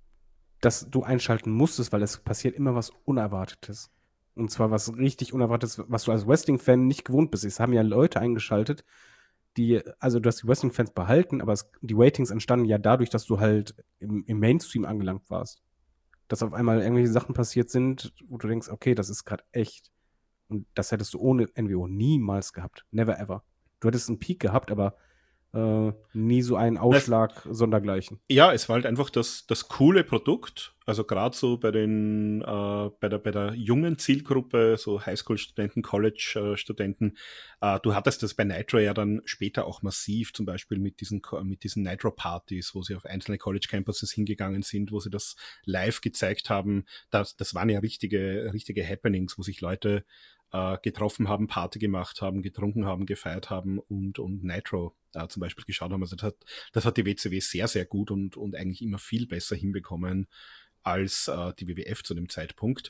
dass du einschalten musstest, weil es passiert immer was Unerwartetes. Und zwar was richtig Unerwartetes, was du als Wrestling-Fan nicht gewohnt bist. Es haben ja Leute eingeschaltet, die, also du hast die Wrestling-Fans behalten, aber es, die Ratings entstanden ja dadurch, dass du halt im, im Mainstream angelangt warst. Dass auf einmal irgendwelche Sachen passiert sind, wo du denkst, okay, das ist gerade echt. Und das hättest du ohne N W O niemals gehabt. Never ever. Du hättest einen Peak gehabt, aber äh, nie so einen Ausschlag das, sondergleichen. Ja, es war halt einfach das, das coole Produkt. Also gerade so bei den äh, bei der bei der jungen Zielgruppe, so Highschool-Studenten, College-Studenten, äh, du hattest das bei Nitro ja dann später auch massiv, zum Beispiel mit diesen mit diesen Nitro-Partys, wo sie auf einzelne College-Campuses hingegangen sind, wo sie das live gezeigt haben. Das, das waren ja richtige, richtige Happenings, wo sich Leute äh, getroffen haben, Party gemacht haben, getrunken haben, gefeiert haben und, und Nitro äh, zum Beispiel geschaut haben. Also das hat, das hat die W C W sehr, sehr gut und, und eigentlich immer viel besser hinbekommen als äh, die W W F zu dem Zeitpunkt.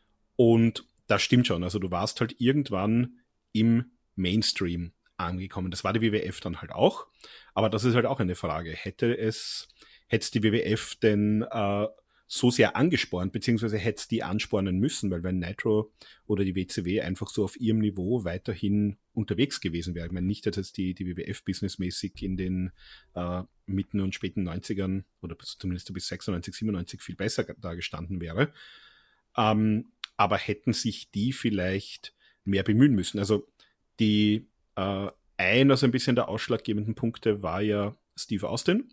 Und das stimmt schon. Also du warst halt irgendwann im Mainstream angekommen. Das war die W W F dann halt auch. Aber das ist halt auch eine Frage. Hätte es, hätte es die W W F denn äh, so sehr angespornt, beziehungsweise hätte es die anspornen müssen, weil wenn Nitro oder die W C W einfach so auf ihrem Niveau weiterhin unterwegs gewesen wäre. Ich meine nicht, dass jetzt die, die W W F businessmäßig in den äh, mitten und späten neunzigern oder bis, zumindest bis sechsundneunzig, siebenundneunzig viel besser da gestanden wäre. Ähm, aber hätten sich die vielleicht mehr bemühen müssen. Also die äh, einer so ein bisschen der ausschlaggebenden Punkte war ja Steve Austin.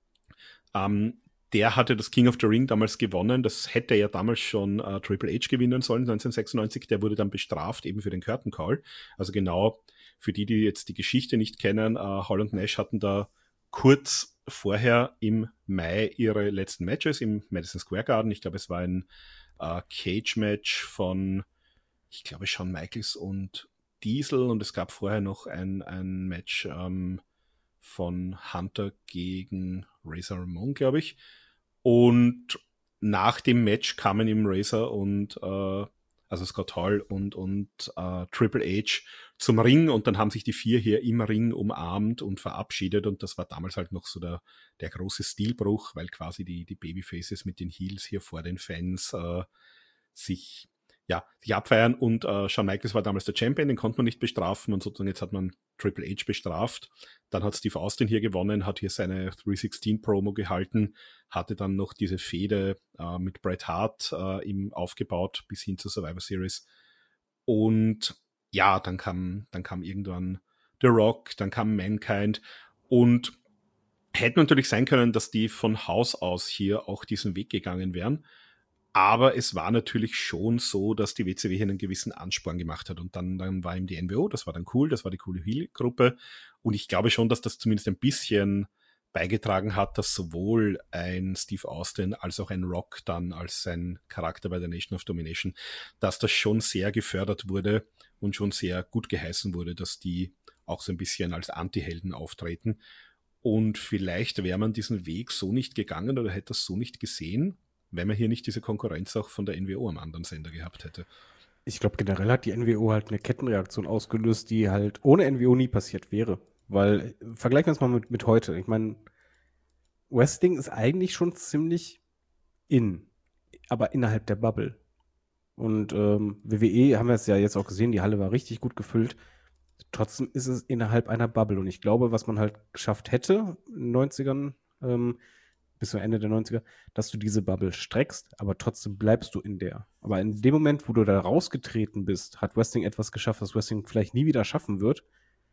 Ähm, der hatte das King of the Ring damals gewonnen. Das hätte ja damals schon äh, Triple H gewinnen sollen, neunzehnhundertsechsundneunzig. Der wurde dann bestraft, eben für den Curtain Call. Also genau für die, die jetzt die Geschichte nicht kennen, äh, Hall und Nash hatten da kurz vorher im Mai ihre letzten Matches im Madison Square Garden. Ich glaube, es war ein äh, Cage-Match von, ich glaube, Shawn Michaels und Diesel, und es gab vorher noch ein, ein Match ähm, von Hunter gegen Razor Ramon, glaube ich. Und nach dem Match kamen ihm Razor und äh, also Scott Hall und, und äh, Triple H zum Ring, und dann haben sich die vier hier im Ring umarmt und verabschiedet, und das war damals halt noch so der, der große Stilbruch, weil quasi die, die Babyfaces mit den Heels hier vor den Fans äh, sich ja, sich abfeiern, und äh, Shawn Michaels war damals der Champion, den konnte man nicht bestrafen, und sozusagen jetzt hat man Triple H bestraft. Dann hat Steve Austin hier gewonnen, hat hier seine three sixteen Promo gehalten, hatte dann noch diese Fehde äh, mit Bret Hart äh, ihm aufgebaut bis hin zur Survivor Series. Und ja, dann kam, dann kam irgendwann The Rock, dann kam Mankind, und hätte natürlich sein können, dass die von Haus aus hier auch diesen Weg gegangen wären. Aber es war natürlich schon so, dass die W C W hier einen gewissen Ansporn gemacht hat. Und dann, dann war ihm die N W O, das war dann cool, das war die coole Heel-Gruppe. Und ich glaube schon, dass das zumindest ein bisschen beigetragen hat, dass sowohl ein Steve Austin als auch ein Rock dann als sein Charakter bei der Nation of Domination, dass das schon sehr gefördert wurde und schon sehr gut geheißen wurde, dass die auch so ein bisschen als Anti-Helden auftreten. Und vielleicht wäre man diesen Weg so nicht gegangen oder hätte das so nicht gesehen, wenn man hier nicht diese Konkurrenz auch von der N W O am anderen Sender gehabt hätte. Ich glaube, generell hat die N W O halt eine Kettenreaktion ausgelöst, die halt ohne N W O nie passiert wäre. Weil, vergleichen wir es mal mit, mit heute. Ich meine, Wrestling ist eigentlich schon ziemlich in, aber innerhalb der Bubble. Und ähm, W W E haben wir es ja jetzt auch gesehen, die Halle war richtig gut gefüllt. Trotzdem ist es innerhalb einer Bubble. Und ich glaube, was man halt geschafft hätte in den neunzigern, ähm, bis zum Ende der neunziger, dass du diese Bubble streckst, aber trotzdem bleibst du in der. Aber in dem Moment, wo du da rausgetreten bist, hat Wrestling etwas geschafft, was Wrestling vielleicht nie wieder schaffen wird,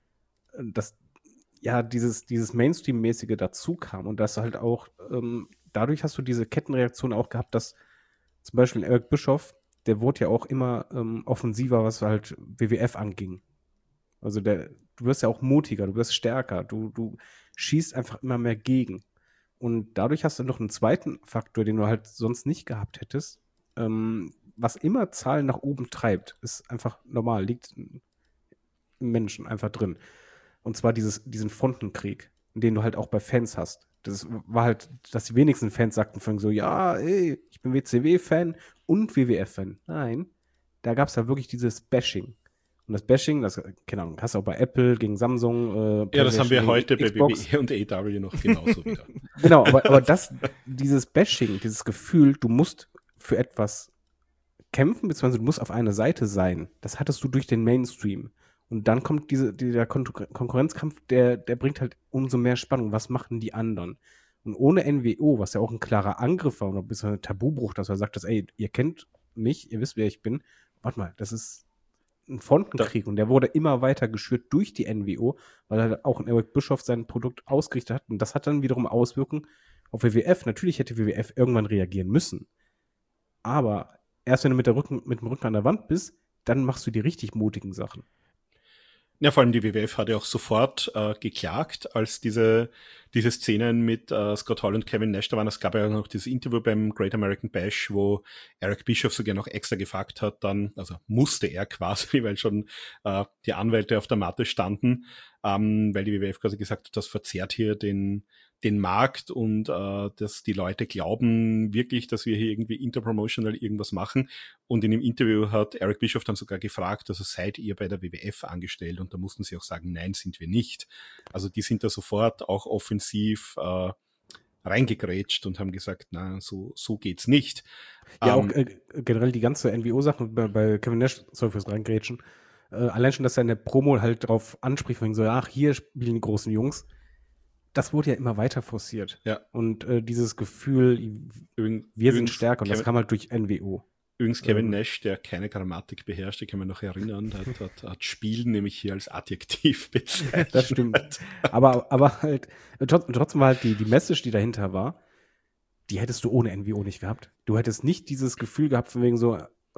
dass ja dieses, dieses Mainstream-mäßige dazu kam, und das halt auch, ähm, dadurch hast du diese Kettenreaktion auch gehabt, dass zum Beispiel Eric Bischoff, der wurde ja auch immer ähm, offensiver, was halt W W F anging. Also der, du wirst ja auch mutiger, du wirst stärker, du, du schießt einfach immer mehr gegen. Und dadurch hast du noch einen zweiten Faktor, den du halt sonst nicht gehabt hättest. Ähm, was immer Zahlen nach oben treibt, ist einfach normal, liegt im Menschen einfach drin. Und zwar dieses, diesen Frontenkrieg, den du halt auch bei Fans hast. Das war halt, dass die wenigsten Fans sagten vorhin so, ja, ey, ich bin W C W-Fan und W W F-Fan. Nein, da gab es ja wirklich dieses Bashing. Und das Bashing, das, keine Ahnung, hast du auch bei Apple gegen Samsung. Äh, ja, das haben wir heute bei B B E und A E W noch genauso wieder. Genau, aber, aber das, dieses Bashing, dieses Gefühl, du musst für etwas kämpfen, beziehungsweise du musst auf einer Seite sein, das hattest du durch den Mainstream. Und dann kommt diese, dieser Kon- Konkurrenzkampf, der, der bringt halt umso mehr Spannung. Was machen die anderen? Und ohne N W O, was ja auch ein klarer Angriff war, oder ein bisschen ein Tabubruch, dass er sagt, dass, ey, ihr kennt mich, ihr wisst, wer ich bin. Warte mal, das ist ein Frontenkrieg, da. Und der wurde immer weiter geschürt durch die N W O, weil halt auch ein Eric Bischoff sein Produkt ausgerichtet hat, und das hat dann wiederum Auswirkungen auf W W F. Natürlich hätte W W F irgendwann reagieren müssen, aber erst wenn du mit, der Rücken, mit dem Rücken an der Wand bist, dann machst du die richtig mutigen Sachen. Ja, vor allem die W W F hat ja auch sofort äh, geklagt, als diese, diese Szenen mit äh, Scott Hall und Kevin Nash da waren. Es gab ja noch dieses Interview beim Great American Bash, wo Eric Bischoff sogar noch extra gefragt hat, dann, also musste er quasi, weil schon äh, die Anwälte auf der Matte standen, ähm, weil die W W F quasi gesagt hat, das verzerrt hier den, den Markt, und äh, dass die Leute glauben wirklich, dass wir hier irgendwie interpromotional irgendwas machen. Und in dem Interview hat Eric Bischoff dann sogar gefragt, also seid ihr bei der W W F angestellt? Und da mussten sie auch sagen, nein, sind wir nicht. Also die sind da sofort auch offensiv äh, reingegrätscht und haben gesagt, na, so, so geht's nicht. Ja, ähm, auch äh, generell die ganze N W O-Sache bei, bei Kevin Nash, sorry fürs Reingrätschen, äh, allein schon, dass er in der Promo halt drauf anspricht, von so, ach, hier spielen die großen Jungs. Das wurde ja immer weiter forciert. Ja. Und äh, dieses Gefühl, Übrigens, wir sind stärker, und das kam halt durch N W O. Übrigens Kevin Nash, der keine Grammatik beherrscht, ich kann mich noch erinnern, hat, hat, hat Spielen nämlich hier als Adjektiv bezeichnet. Das stimmt. Aber, aber halt, trotzdem war halt die, die Message, die dahinter war, die hättest du ohne N W O nicht gehabt. Du hättest nicht dieses Gefühl gehabt, von wegen so,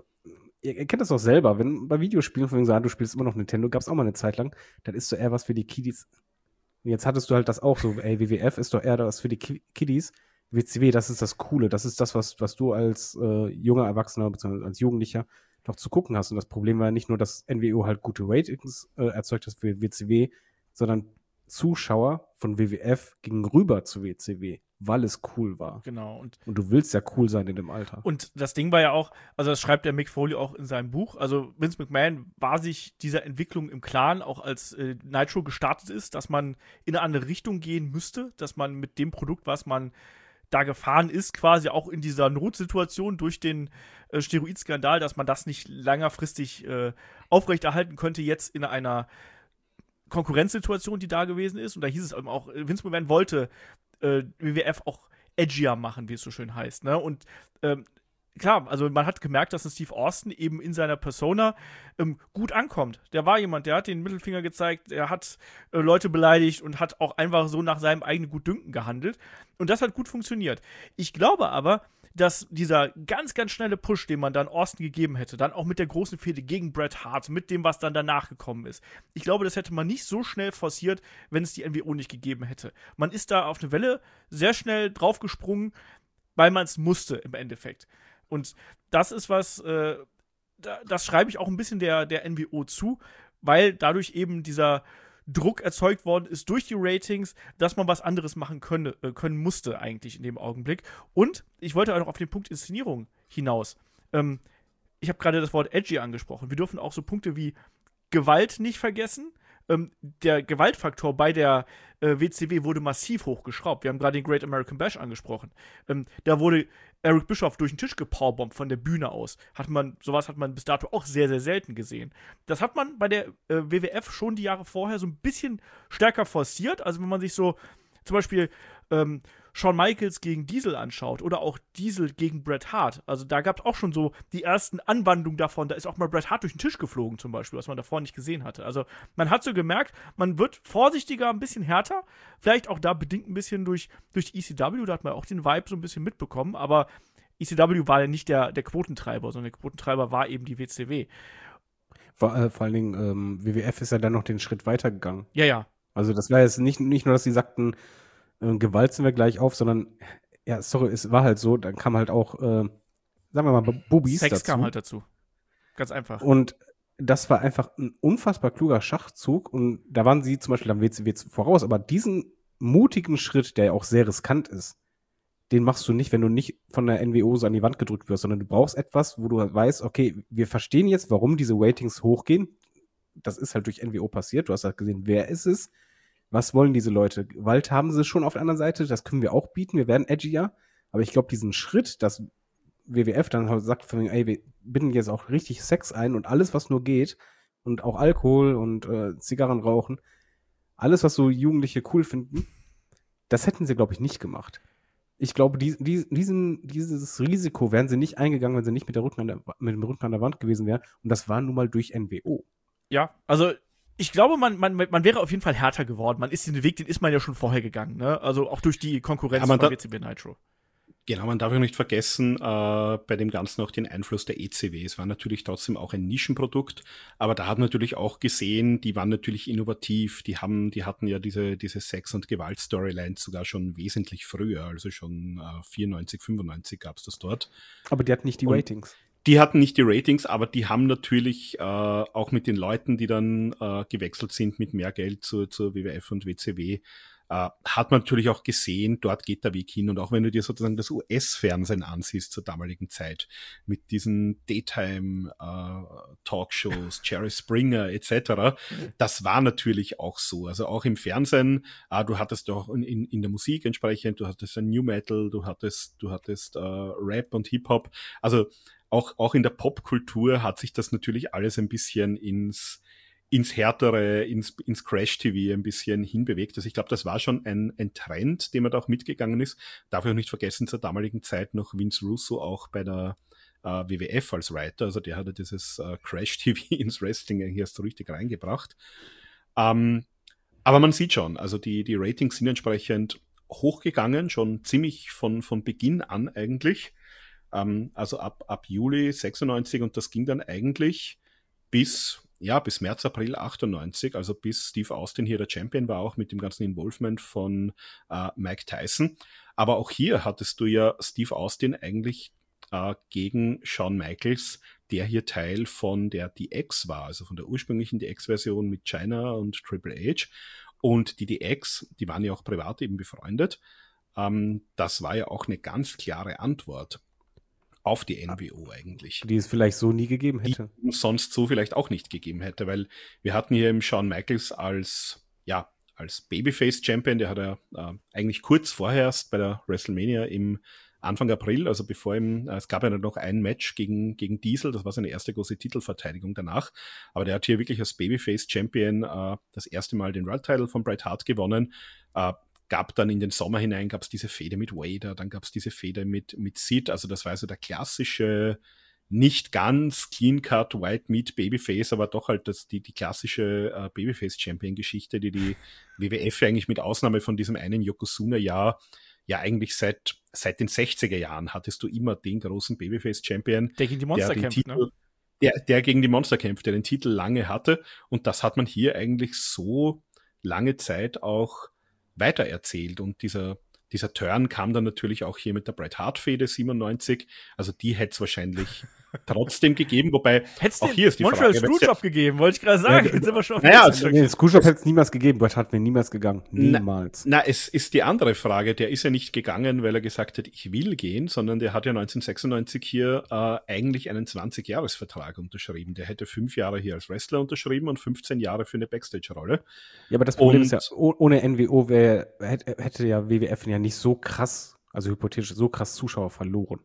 ihr, ihr kennt das doch selber, wenn bei Videospielen von wegen so, ah, du spielst immer noch Nintendo, gab es auch mal eine Zeit lang, dann ist so eher was für die Kiddies. Und jetzt hattest du halt das auch so, ey, W W F ist doch eher das für die Kiddies. W C W, das ist das Coole, das ist das, was, was du als äh, junger Erwachsener bzw. als Jugendlicher noch zu gucken hast. Und das Problem war ja nicht nur, dass N W O halt gute Ratings äh, erzeugt hat für W C W, sondern Zuschauer von W W F gingen rüber zu W C W, weil es cool war. Genau. Und, und du willst ja cool sein in dem Alter. Und das Ding war ja auch, also das schreibt der Mick Foley auch in seinem Buch, also Vince McMahon war sich dieser Entwicklung im Klaren, auch als äh, Nitro gestartet ist, dass man in eine andere Richtung gehen müsste, dass man mit dem Produkt, was man da gefahren ist, quasi auch in dieser Notsituation durch den äh, Steroidskandal, dass man das nicht längerfristig äh, aufrechterhalten könnte, jetzt in einer Konkurrenzsituation, die da gewesen ist. Und da hieß es eben auch, Vince McMahon wollte äh, W W F auch edgier machen, wie es so schön heißt. Ne? Und ähm, klar, also man hat gemerkt, dass ein Steve Austin eben in seiner Persona ähm, gut ankommt. Der war jemand, der hat den Mittelfinger gezeigt, der hat äh, Leute beleidigt und hat auch einfach so nach seinem eigenen Gutdünken gehandelt. Und das hat gut funktioniert. Ich glaube aber, dass dieser ganz, ganz schnelle Push, den man dann Austin gegeben hätte, dann auch mit der großen Fehde gegen Bret Hart, mit dem, was dann danach gekommen ist, ich glaube, das hätte man nicht so schnell forciert, wenn es die N W O nicht gegeben hätte. Man ist da auf eine Welle sehr schnell draufgesprungen, weil man es musste im Endeffekt. Und das ist was, äh, da, das schreibe ich auch ein bisschen der, der N W O zu, weil dadurch eben dieser Druck erzeugt worden ist durch die Ratings, dass man was anderes machen könne, äh, können musste eigentlich in dem Augenblick. Und ich wollte auch noch auf den Punkt Inszenierung hinaus. Ähm, ich habe gerade das Wort edgy angesprochen. Wir dürfen auch so Punkte wie Gewalt nicht vergessen. Ähm, der Gewaltfaktor bei der äh, W C W wurde massiv hochgeschraubt. Wir haben gerade den Great American Bash angesprochen. Ähm, da wurde Eric Bischoff durch den Tisch gepowerbombt von der Bühne aus. Hat man, sowas hat man bis dato auch sehr, sehr selten gesehen. Das hat man bei der äh, W W F schon die Jahre vorher so ein bisschen stärker forciert. Also wenn man sich so zum Beispiel ähm, Shawn Michaels gegen Diesel anschaut oder auch Diesel gegen Bret Hart. Also da gab es auch schon so die ersten Anwandlungen davon. Da ist auch mal Bret Hart durch den Tisch geflogen zum Beispiel, was man davor nicht gesehen hatte. Also man hat so gemerkt, man wird vorsichtiger, ein bisschen härter. Vielleicht auch da bedingt ein bisschen durch, durch E C W. Da hat man auch den Vibe so ein bisschen mitbekommen. Aber E C W war ja nicht der, der Quotentreiber, sondern der Quotentreiber war eben die W C W. Vor, äh, vor allen Dingen, ähm, W W F ist ja dann noch den Schritt weitergegangen. Ja, ja. Also das war jetzt nicht, nicht nur, dass sie sagten, äh, Gewalt sind wir gleich auf, sondern, ja, sorry, es war halt so, dann kam halt auch, äh, sagen wir mal, Bubis Sex dazu. kam halt dazu. Ganz einfach. Und das war einfach ein unfassbar kluger Schachzug und da waren sie zum Beispiel am W C W voraus, aber diesen mutigen Schritt, der ja auch sehr riskant ist, den machst du nicht, wenn du nicht von der N W O so an die Wand gedrückt wirst, sondern du brauchst etwas, wo du weißt, okay, wir verstehen jetzt, warum diese Ratings hochgehen. Das ist halt durch N W O passiert. Du hast halt gesehen, wer ist es? Was wollen diese Leute? Gewalt haben sie schon auf der anderen Seite, das können wir auch bieten, wir werden edgier. Aber ich glaube, diesen Schritt, dass W W F dann halt sagt, ey, wir binden jetzt auch richtig Sex ein und alles, was nur geht, und auch Alkohol und äh, Zigarren rauchen, alles, was so Jugendliche cool finden, das hätten sie, glaube ich, nicht gemacht. Ich glaube, die, die, diesen, dieses Risiko wären sie nicht eingegangen, wenn sie nicht mit, der Rücken an der, mit dem Rücken an der Wand gewesen wären. Und das war nun mal durch N W O. Ja, also ich glaube, man, man, man wäre auf jeden Fall härter geworden. Man ist den Weg, den ist man ja schon vorher gegangen, ne? Also auch durch die Konkurrenz von W C W Nitro. Genau, man darf ja nicht vergessen, äh, bei dem Ganzen auch den Einfluss der E C W. Es war natürlich trotzdem auch ein Nischenprodukt, aber da hat man natürlich auch gesehen, die waren natürlich innovativ, die haben, die hatten ja diese, diese Sex- und Gewalt-Storylines sogar schon wesentlich früher, also schon äh, vierundneunzig, fünfundneunzig gab's das dort. Aber die hatten nicht die und Ratings. Die hatten nicht die Ratings, aber die haben natürlich äh, auch mit den Leuten, die dann äh, gewechselt sind mit mehr Geld zur, zur W W F und W C W, Uh, hat man natürlich auch gesehen, dort geht der Weg hin. Und auch wenn du dir sozusagen das U S-Fernsehen ansiehst zur damaligen Zeit, mit diesen Daytime-Talkshows, uh, Jerry Springer et cetera, das war natürlich auch so. Also auch im Fernsehen, uh, du hattest auch in, in, in der Musik entsprechend, du hattest ein New Metal, du hattest, du hattest uh, Rap und Hip-Hop. Also auch, auch in der Popkultur hat sich das natürlich alles ein bisschen ins ins Härtere, ins, ins Crash-T V ein bisschen hinbewegt. Also ich glaube, das war schon ein, ein Trend, dem man da auch mitgegangen ist. Darf ich auch nicht vergessen, zur damaligen Zeit noch Vince Russo auch bei der, äh, äh, W W F als Writer, also der hatte dieses äh, Crash-T V ins Wrestling eigentlich erst so richtig reingebracht. Ähm, aber man sieht schon, also die, die Ratings sind entsprechend hochgegangen, schon ziemlich von, von Beginn an eigentlich. Ähm, also ab, ab Juli sechsundneunzig und das ging dann eigentlich bis, ja, bis März, April achtundneunzig, also bis Steve Austin hier der Champion war, auch mit dem ganzen Involvement von äh, Mike Tyson. Aber auch hier hattest du ja Steve Austin eigentlich äh, gegen Shawn Michaels, der hier Teil von der D X war, also von der ursprünglichen D X-Version mit Chyna und Triple H. Und die D X, die waren ja auch privat eben befreundet. Ähm, das war ja auch eine ganz klare Antwort auf die N W O eigentlich. Die es vielleicht so nie gegeben hätte. Die es sonst so vielleicht auch nicht gegeben hätte, weil wir hatten hier eben Shawn Michaels als, ja, als Babyface-Champion, der hat ja äh, eigentlich kurz vorher erst bei der WrestleMania im Anfang April, also bevor ihm, äh, es gab ja noch ein Match gegen, gegen Diesel, das war seine erste große Titelverteidigung danach, aber der hat hier wirklich als Babyface-Champion äh, das erste Mal den World Title von Bret Hart gewonnen, äh, gab dann in den Sommer hinein, gab es diese Fehde mit Vader, dann gab es diese Fehde mit, mit Sid, also das war so der klassische, nicht ganz clean-cut White Meat Babyface, aber doch halt das, die, die klassische äh, Babyface-Champion-Geschichte, die die W W F eigentlich mit Ausnahme von diesem einen Yokozuna-Jahr ja eigentlich seit, seit den sechziger Jahren hattest du immer den großen Babyface-Champion, der gegen die Monster der kämpft, Titel, ne? Der, der gegen die Monster kämpft, der den Titel lange hatte und das hat man hier eigentlich so lange Zeit auch weitererzählt und dieser, dieser Turn kam dann natürlich auch hier mit der Bret Hart-Fehde siebenundneunzig, also die hätte es wahrscheinlich trotzdem gegeben, wobei Hätt's auch hier ist die Montreal Frage. Screwjob gegeben, wollte ich gerade sagen. Ja, Jetzt sind wir schon auf naja, dem also, Nee, das Screwjob hätte es niemals gegeben. Bret Hart wäre niemals gegangen. Niemals. Na, na, es ist die andere Frage. Der ist ja nicht gegangen, weil er gesagt hat, ich will gehen, sondern der hat ja neunzehnhundertsechsundneunzig hier äh, eigentlich einen zwanzig-Jahres-Vertrag unterschrieben. Der hätte fünf Jahre hier als Wrestler unterschrieben und fünfzehn Jahre für eine Backstage-Rolle. Ja, aber das Problem Und- ist ja, oh- ohne N W O wär, hätte, hätte ja W W F ja nicht so krass, also hypothetisch so krass Zuschauer verloren.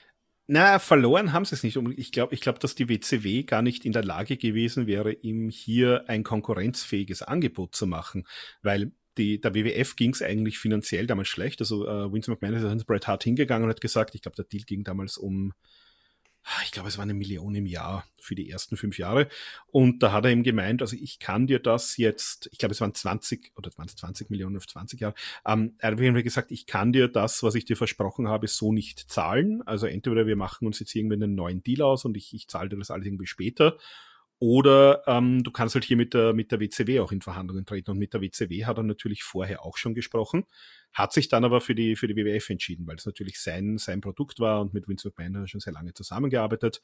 Na, verloren haben sie es nicht. Und ich glaube, ich glaube, dass die W C W gar nicht in der Lage gewesen wäre, ihm hier ein konkurrenzfähiges Angebot zu machen, weil die, der W W F ging es eigentlich finanziell damals schlecht. Also äh, Vince McMahon ist an Bret Hart hingegangen und hat gesagt, ich glaube, der Deal ging damals um, ich glaube, es war eine Million im Jahr für die ersten fünf Jahre. Und da hat er ihm gemeint, also ich kann dir das jetzt, ich glaube, es waren zwanzig oder waren es zwanzig Millionen auf zwanzig Jahre. Ähm, er hat mir gesagt, ich kann dir das, was ich dir versprochen habe, so nicht zahlen. Also entweder wir machen uns jetzt irgendwie einen neuen Deal aus und ich, ich zahle dir das alles irgendwie später. Oder ähm, du kannst halt hier mit der, mit der W C W auch in Verhandlungen treten. Und mit der W C W hat er natürlich vorher auch schon gesprochen, hat sich dann aber für die, für die W W F entschieden, weil es natürlich sein, sein Produkt war und mit Vince McMahon hat er schon sehr lange zusammengearbeitet.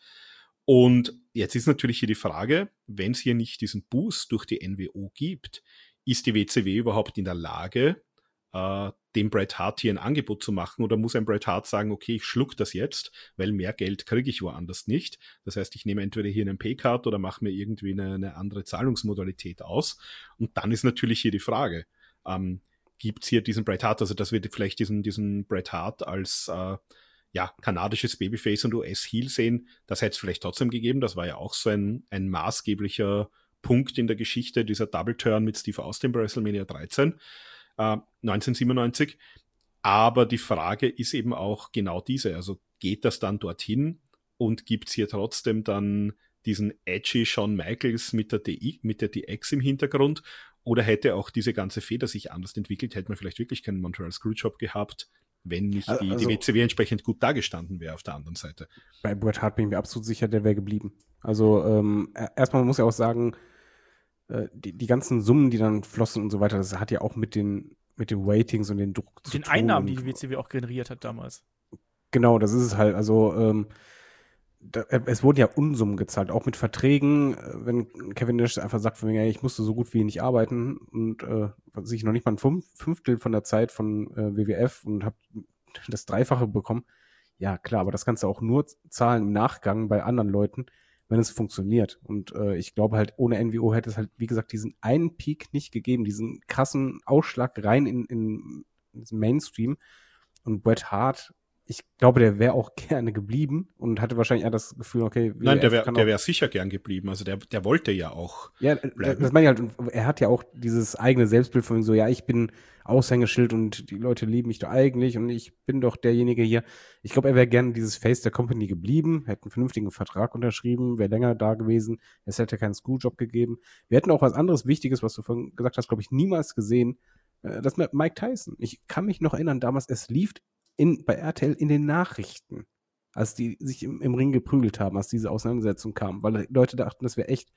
Und jetzt ist natürlich hier die Frage, wenn es hier nicht diesen Boost durch die N W O gibt, ist die W C W überhaupt in der Lage, äh, dem Bret Hart hier ein Angebot zu machen, oder muss ein Bret Hart sagen, okay, ich schluck das jetzt, weil mehr Geld kriege ich woanders nicht. Das heißt, ich nehme entweder hier einen Paycard oder mache mir irgendwie eine, eine andere Zahlungsmodalität aus. Und dann ist natürlich hier die Frage, ähm, gibt es hier diesen Bret Hart, also dass wir vielleicht diesen, diesen Bret Hart als äh, ja, kanadisches Babyface und U S-Heel sehen, das hätte es vielleicht trotzdem gegeben. Das war ja auch so ein, ein maßgeblicher Punkt in der Geschichte, dieser Double Turn mit Steve Austin bei WrestleMania dreizehn. neunzehnhundertsiebenundneunzig. Aber die Frage ist eben auch genau diese. Also geht das dann dorthin und gibt es hier trotzdem dann diesen edgy Shawn Michaels mit der, D I, mit der D X im Hintergrund? Oder hätte auch diese ganze Feder sich anders entwickelt? Hätte man vielleicht wirklich keinen Montreal Screwjob gehabt, wenn nicht die, Also- die W C W entsprechend gut dagestanden wäre auf der anderen Seite? Bei Bret Hart bin ich mir absolut sicher, der wäre geblieben. Also ähm, e- erstmal man muss ja auch sagen, äh, die, die ganzen Summen, die dann flossen und so weiter, das hat ja auch mit den mit den Ratings und den Druck zu Den tun. Einnahmen, die und- die W C W auch generiert hat damals. Genau, das ist es halt. Also ähm, da, es wurden ja Unsummen gezahlt, auch mit Verträgen, äh, wenn Kevin Nash einfach sagt, von mir, ich musste so gut wie nicht arbeiten und äh, was ich noch nicht mal ein Fünf Fünftel von der Zeit von äh, W W F und habe das Dreifache bekommen. Ja, klar, aber das kannst du auch nur zahlen im Nachgang bei anderen Leuten, wenn es funktioniert. Und äh, ich glaube halt, ohne N W O hätte es halt, wie gesagt, diesen einen Peak nicht gegeben, diesen krassen Ausschlag rein in, in, in den Mainstream. Und Bret Hart, ich glaube, der wäre auch gerne geblieben und hatte wahrscheinlich eher das Gefühl, okay, Nein, der wäre der wär sicher gern geblieben. Also der, der wollte ja auch ja, bleiben. Das meine ich halt. Und er hat ja auch dieses eigene Selbstbild von so, ja, ich bin Aushängeschild und die Leute lieben mich doch eigentlich und ich bin doch derjenige hier. Ich glaube, er wäre gerne dieses Face der Company geblieben, hätte einen vernünftigen Vertrag unterschrieben, wäre länger da gewesen, es hätte keinen Schooljob gegeben. Wir hätten auch was anderes Wichtiges, was du vorhin gesagt hast, glaube ich, niemals gesehen. Das mit Mike Tyson. Ich kann mich noch erinnern, damals, es lief in, bei R T L in den Nachrichten, als die sich im, im Ring geprügelt haben, als diese Auseinandersetzung kam, weil die Leute dachten, das wäre echt.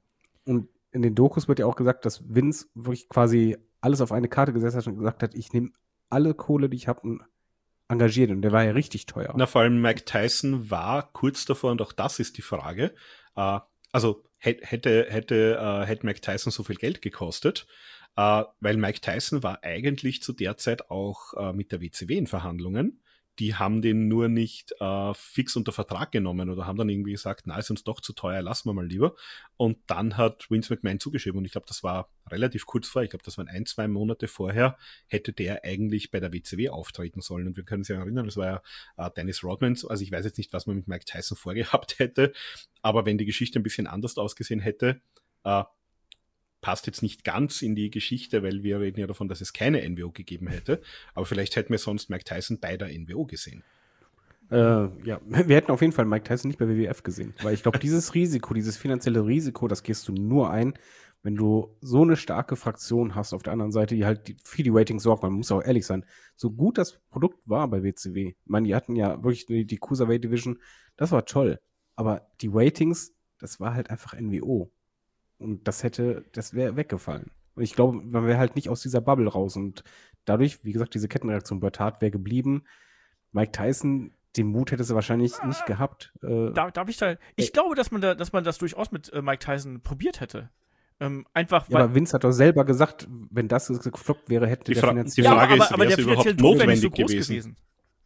Und in den Dokus wird ja auch gesagt, dass Vince wirklich quasi alles auf eine Karte gesetzt hat und gesagt hat, ich nehme alle Kohle, die ich habe, und engagiert. Und der war ja richtig teuer. Na, vor allem Mike Tyson war kurz davor, und auch das ist die Frage, äh, also hätte, hätte, äh, hätte Mike Tyson so viel Geld gekostet, äh, weil Mike Tyson war eigentlich zu der Zeit auch äh, mit der W C W in Verhandlungen. Die haben den nur nicht äh, fix unter Vertrag genommen oder haben dann irgendwie gesagt, na, ist uns doch zu teuer, lassen wir mal lieber. Und dann hat Vince McMahon zugeschrieben und ich glaube, das war relativ kurz vor, ich glaube, das waren ein, zwei Monate vorher, hätte der eigentlich bei der W C W auftreten sollen. Und wir können uns ja erinnern, das war ja äh, Dennis Rodman, also ich weiß jetzt nicht, was man mit Mike Tyson vorgehabt hätte, aber wenn die Geschichte ein bisschen anders ausgesehen hätte, äh, passt jetzt nicht ganz in die Geschichte, weil wir reden ja davon, dass es keine N W O gegeben hätte. Aber vielleicht hätten wir sonst Mike Tyson bei der N W O gesehen. Äh, ja, wir hätten auf jeden Fall Mike Tyson nicht bei W W F gesehen. Weil ich glaube, dieses Risiko, dieses finanzielle Risiko, das gehst du nur ein, wenn du so eine starke Fraktion hast auf der anderen Seite, die halt für die Ratings sorgt. Man muss auch ehrlich sein, so gut das Produkt war bei W C W, ich meine, die hatten ja wirklich die, die Cruiserweight Division, das war toll. Aber die Ratings, das war halt einfach N W O. Und das hätte, das wäre weggefallen. Und ich glaube, man wäre halt nicht aus dieser Bubble raus. Und dadurch, wie gesagt, diese Kettenreaktion Bret Hart wäre geblieben. Mike Tyson, den Mut hätte sie wahrscheinlich nicht gehabt. Äh, darf, darf ich da? Ich äh, glaube, dass man da, dass man das durchaus mit äh, Mike Tyson probiert hätte. Ähm, einfach, ja, weil, aber Vince hat doch selber gesagt, wenn das gefloppt wäre, hätte die der Fra- finanziell. Die Frage ja, aber, ist, aber der finanzielle Druck wäre nicht so groß gewesen. gewesen.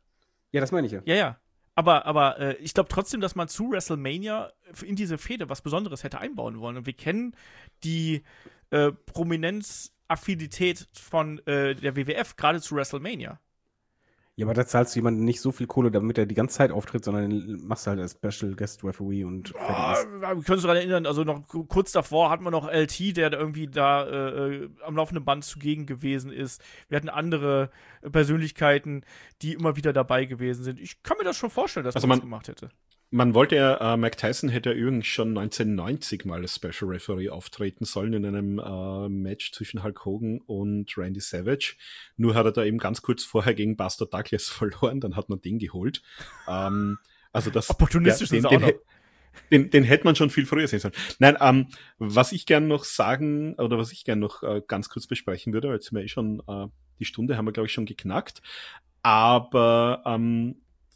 Ja, das meine ich ja. Ja, ja. Aber, aber äh, ich glaube trotzdem, dass man zu WrestleMania in diese Fehde was Besonderes hätte einbauen wollen. Und wir kennen die äh, Prominenzaffinität von äh, der W W F, gerade zu WrestleMania. Ja, aber da zahlst du jemanden nicht so viel Kohle, damit er die ganze Zeit auftritt, sondern machst halt als Special Guest Referee und ja, wir können uns daran erinnern, also noch kurz davor hatten wir noch L T, der da irgendwie da äh, am laufenden Band zugegen gewesen ist. Wir hatten andere Persönlichkeiten, die immer wieder dabei gewesen sind. Ich kann mir das schon vorstellen, dass also man man das gemacht hätte. Man wollte ja, äh, Mike Tyson hätte ja übrigens schon neunzehnhundertneunzig mal als Special Referee auftreten sollen in einem äh, Match zwischen Hulk Hogan und Randy Savage. Nur hat er da eben ganz kurz vorher gegen Buster Douglas verloren, dann hat man den geholt. Ähm, also das, opportunistisch ja, den, ist den, auch noch. Den, den hätte man schon viel früher sehen sollen. Nein, ähm, was ich gern noch sagen, oder was ich gern noch äh, ganz kurz besprechen würde, weil jetzt sind wir eh schon, äh, die Stunde haben wir, glaube ich, schon geknackt. Aber ähm,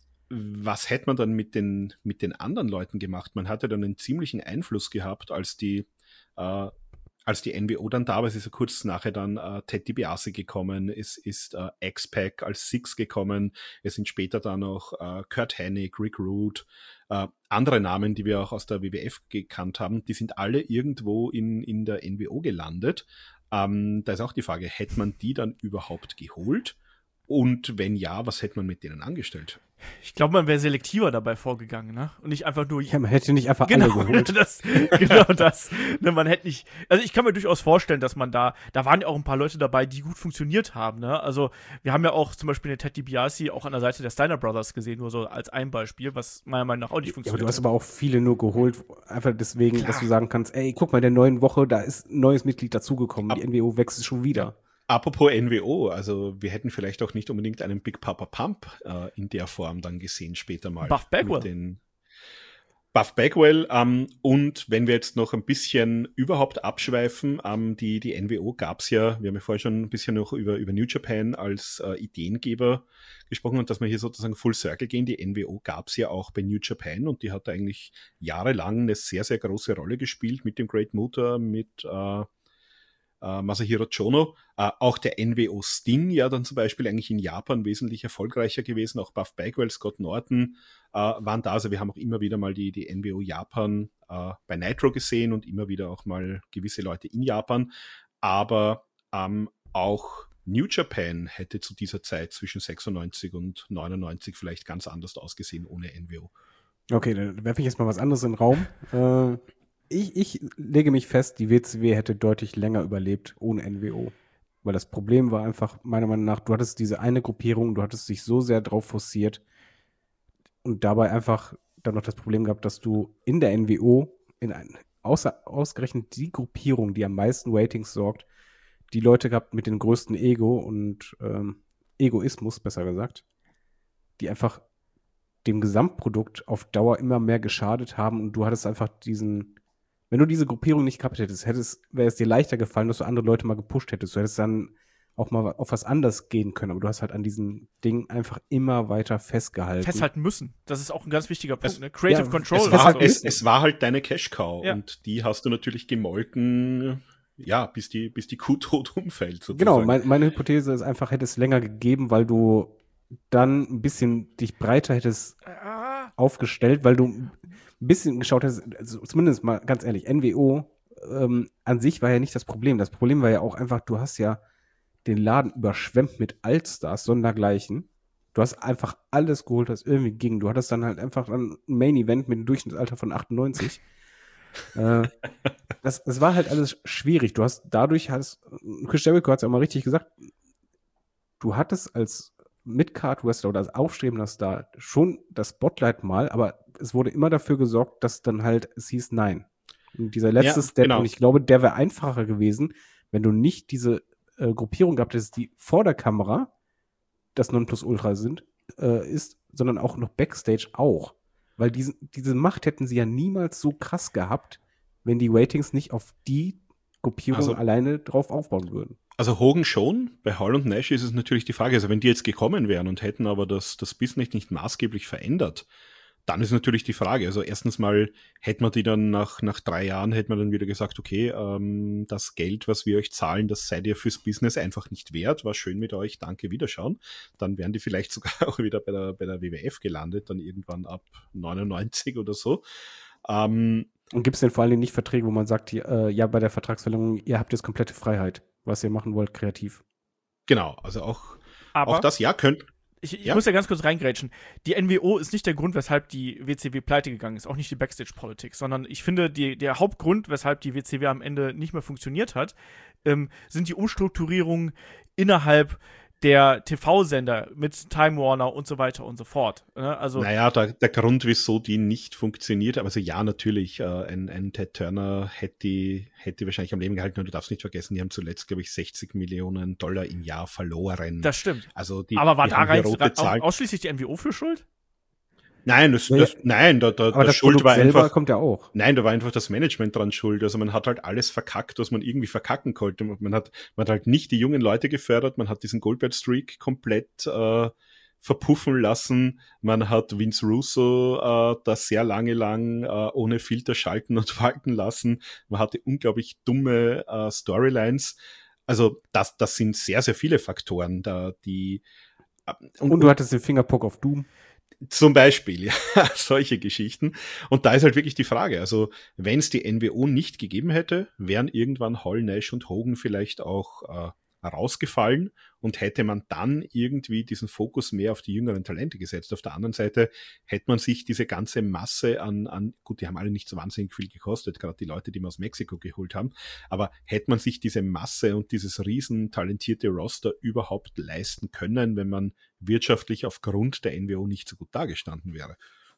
was hätte man dann mit den, mit den anderen Leuten gemacht? Man hatte dann einen ziemlichen Einfluss gehabt, als die, äh, als die N W O dann da war. Es ist ja kurz nachher dann äh, Ted DiBiase gekommen, es ist äh, X-Pac als Six gekommen, es sind später dann noch äh, Kurt Hennig, Rick Rude, äh, andere Namen, die wir auch aus der W W F gekannt haben, die sind alle irgendwo in, in der N W O gelandet. Ähm, da ist auch die Frage, hätte man die dann überhaupt geholt? Und wenn ja, was hätte man mit denen angestellt? Ich glaube, man wäre selektiver dabei vorgegangen, ne? Und nicht einfach nur. Ja, man hätte nicht einfach genau, alle geholt. Das, genau das. Ne, man hätte nicht. Also ich kann mir durchaus vorstellen, dass man da, da waren ja auch ein paar Leute dabei, die gut funktioniert haben, ne? Also wir haben ja auch zum Beispiel den Ted DiBiase auch an der Seite der Steiner Brothers gesehen, nur so als ein Beispiel, was meiner Meinung nach auch nicht funktioniert. Ja, aber du hast aber auch viele nur geholt, einfach deswegen, Klar. dass du sagen kannst, ey, guck mal, in der neuen Woche, da ist ein neues Mitglied dazugekommen. Ab- die N W O wächst schon wieder. Apropos N W O, also wir hätten vielleicht auch nicht unbedingt einen Big Papa Pump äh, in der Form dann gesehen später mal. Buff Bagwell. Mit den Buff Bagwell. Ähm, und wenn wir jetzt noch ein bisschen überhaupt abschweifen, ähm, die, die N W O gab's ja, wir haben ja vorher schon ein bisschen noch über, über New Japan als äh, Ideengeber gesprochen und dass wir hier sozusagen Full Circle gehen. Die N W O gab's ja auch bei New Japan und die hat eigentlich jahrelang eine sehr, sehr große Rolle gespielt mit dem Great Muta, mit äh, Uh, Masahiro Chono, uh, auch der N W O Sting ja dann zum Beispiel eigentlich in Japan wesentlich erfolgreicher gewesen, auch Buff Bagwell, Scott Norton uh, waren da, also wir haben auch immer wieder mal die, die N W O Japan uh, bei Nitro gesehen und immer wieder auch mal gewisse Leute in Japan, aber um, auch New Japan hätte zu dieser Zeit zwischen sechsundneunzig und neunundneunzig vielleicht ganz anders ausgesehen ohne N W O. Okay, dann werfe ich jetzt mal was anderes in den Raum. äh, ich, ich lege mich fest, die W C W hätte deutlich länger überlebt ohne N W O. Weil das Problem war einfach, meiner Meinung nach, du hattest diese eine Gruppierung, du hattest dich so sehr drauf forciert und dabei einfach dann noch das Problem gehabt, dass du in der N W O, in ein, außer, ausgerechnet die Gruppierung, die am meisten Ratings sorgt, die Leute gehabt mit dem größten Ego und ähm, Egoismus, besser gesagt, die einfach dem Gesamtprodukt auf Dauer immer mehr geschadet haben und du hattest einfach diesen, wenn du diese Gruppierung nicht gehabt hättest, hättest wäre es dir leichter gefallen, dass du andere Leute mal gepusht hättest. Du hättest dann auch mal auf was anderes gehen können, aber du hast halt an diesem Ding einfach immer weiter festgehalten. Festhalten müssen. Das ist auch ein ganz wichtiger Punkt. Es, ne? Creative ja, Control. Es war, also. es, es war halt deine Cash-Cow Ja. und die hast du natürlich gemolken, ja, bis die, bis die Kuh tot umfällt. Sozusagen. Genau, mein, meine Hypothese ist einfach, hätte es länger gegeben, weil du dann ein bisschen dich breiter hättest Ah, aufgestellt, weil du ein bisschen geschaut hast, also zumindest mal ganz ehrlich, N W O ähm, an sich war ja nicht das Problem. Das Problem war ja auch einfach, du hast ja den Laden überschwemmt mit Allstars, sondergleichen. Du hast einfach alles geholt, was irgendwie ging. Du hattest dann halt einfach ein Main-Event mit einem Durchschnittsalter von achtundneunzig. äh, das, das war halt alles schwierig. Du hast dadurch, hast, Chris Jericho hat es ja auch mal richtig gesagt, du hattest als Mid-Card-Wrestler oder als aufstrebender Star schon das Spotlight mal, aber es wurde immer dafür gesorgt, dass dann halt es hieß nein. Und dieser letzte Ja, Step, genau. und ich glaube, der wäre einfacher gewesen, wenn du nicht diese äh, Gruppierung gehabt hättest, die vor der Kamera das Nonplusultra sind, äh, ist, sondern auch noch Backstage auch. Weil diesen, diese Macht hätten sie ja niemals so krass gehabt, wenn die Ratings nicht auf die Gruppierung Also- alleine drauf aufbauen würden. Also Hogan schon, bei Hall und Nash ist es natürlich die Frage, also wenn die jetzt gekommen wären und hätten aber das, das Business nicht maßgeblich verändert, dann ist natürlich die Frage, also erstens mal hätte man die dann nach, nach drei Jahren, hätte man dann wieder gesagt, okay, ähm, das Geld, was wir euch zahlen, das seid ihr fürs Business einfach nicht wert, war schön mit euch, danke, Wiederschauen. Dann wären die vielleicht sogar auch wieder bei der, bei der W W F gelandet, dann irgendwann ab neunundneunzig oder so. Ähm, Und gibt es denn vor allem nicht Verträge, wo man sagt, die, äh, ja, bei der Vertragsverlängerung, ihr habt jetzt komplette Freiheit, was ihr machen wollt, kreativ. genau, also auch, aber auch das, ja, könnt, ich, ich ja. muss ja ganz kurz reingrätschen. Die N W O ist nicht der Grund, weshalb die W C W pleite gegangen ist, auch nicht die Backstage-Politik, sondern ich finde, die, der Hauptgrund, weshalb die W C W am Ende nicht mehr funktioniert hat, ähm, sind die Umstrukturierungen innerhalb der T V-Sender mit Time Warner und so weiter und so fort. Ne? Also, Naja, der, der Grund, wieso die nicht funktioniert, aber also ja, natürlich, äh, ein, ein Ted Turner hätte die, hätte die wahrscheinlich am Leben gehalten, und du darfst nicht vergessen, die haben zuletzt, glaube ich, sechzig Millionen Dollar im Jahr verloren. das stimmt. Also die, Aber war die da haben rein, hier rote rein, Zahlen. ausschließlich die N W O für schuld? Nein, das, Ja, das, nein, da, da, Aber der das Schuld Produkt war selber einfach, kommt ja auch. nein, da war einfach das Management dran schuld. Also man hat halt alles verkackt, was man irgendwie verkacken konnte. Man hat, man hat halt nicht die jungen Leute gefördert, man hat diesen Goldberg-Streak komplett äh, verpuffen lassen. Man hat Vince Russo äh, das sehr lange lang äh, ohne Filter schalten und walten lassen. Man hatte unglaublich dumme äh, Storylines. Also das, das sind sehr, sehr viele Faktoren, da die äh, Und du hattest den Fingerpock auf Doom. zum Beispiel, ja, solche Geschichten. Und da ist halt wirklich die Frage, also wenn es die N W O nicht gegeben hätte, wären irgendwann Hall, Nash und Hogan vielleicht auch äh, rausgefallen und hätte man dann irgendwie diesen Fokus mehr auf die jüngeren Talente gesetzt. Auf der anderen Seite hätte man sich diese ganze Masse an, an gut, die haben alle nicht so wahnsinnig viel gekostet, gerade die Leute, die wir aus Mexiko geholt haben, aber hätte man sich diese Masse und dieses riesen talentierte Roster überhaupt leisten können, wenn man wirtschaftlich aufgrund der N W O nicht so gut dagestanden wäre?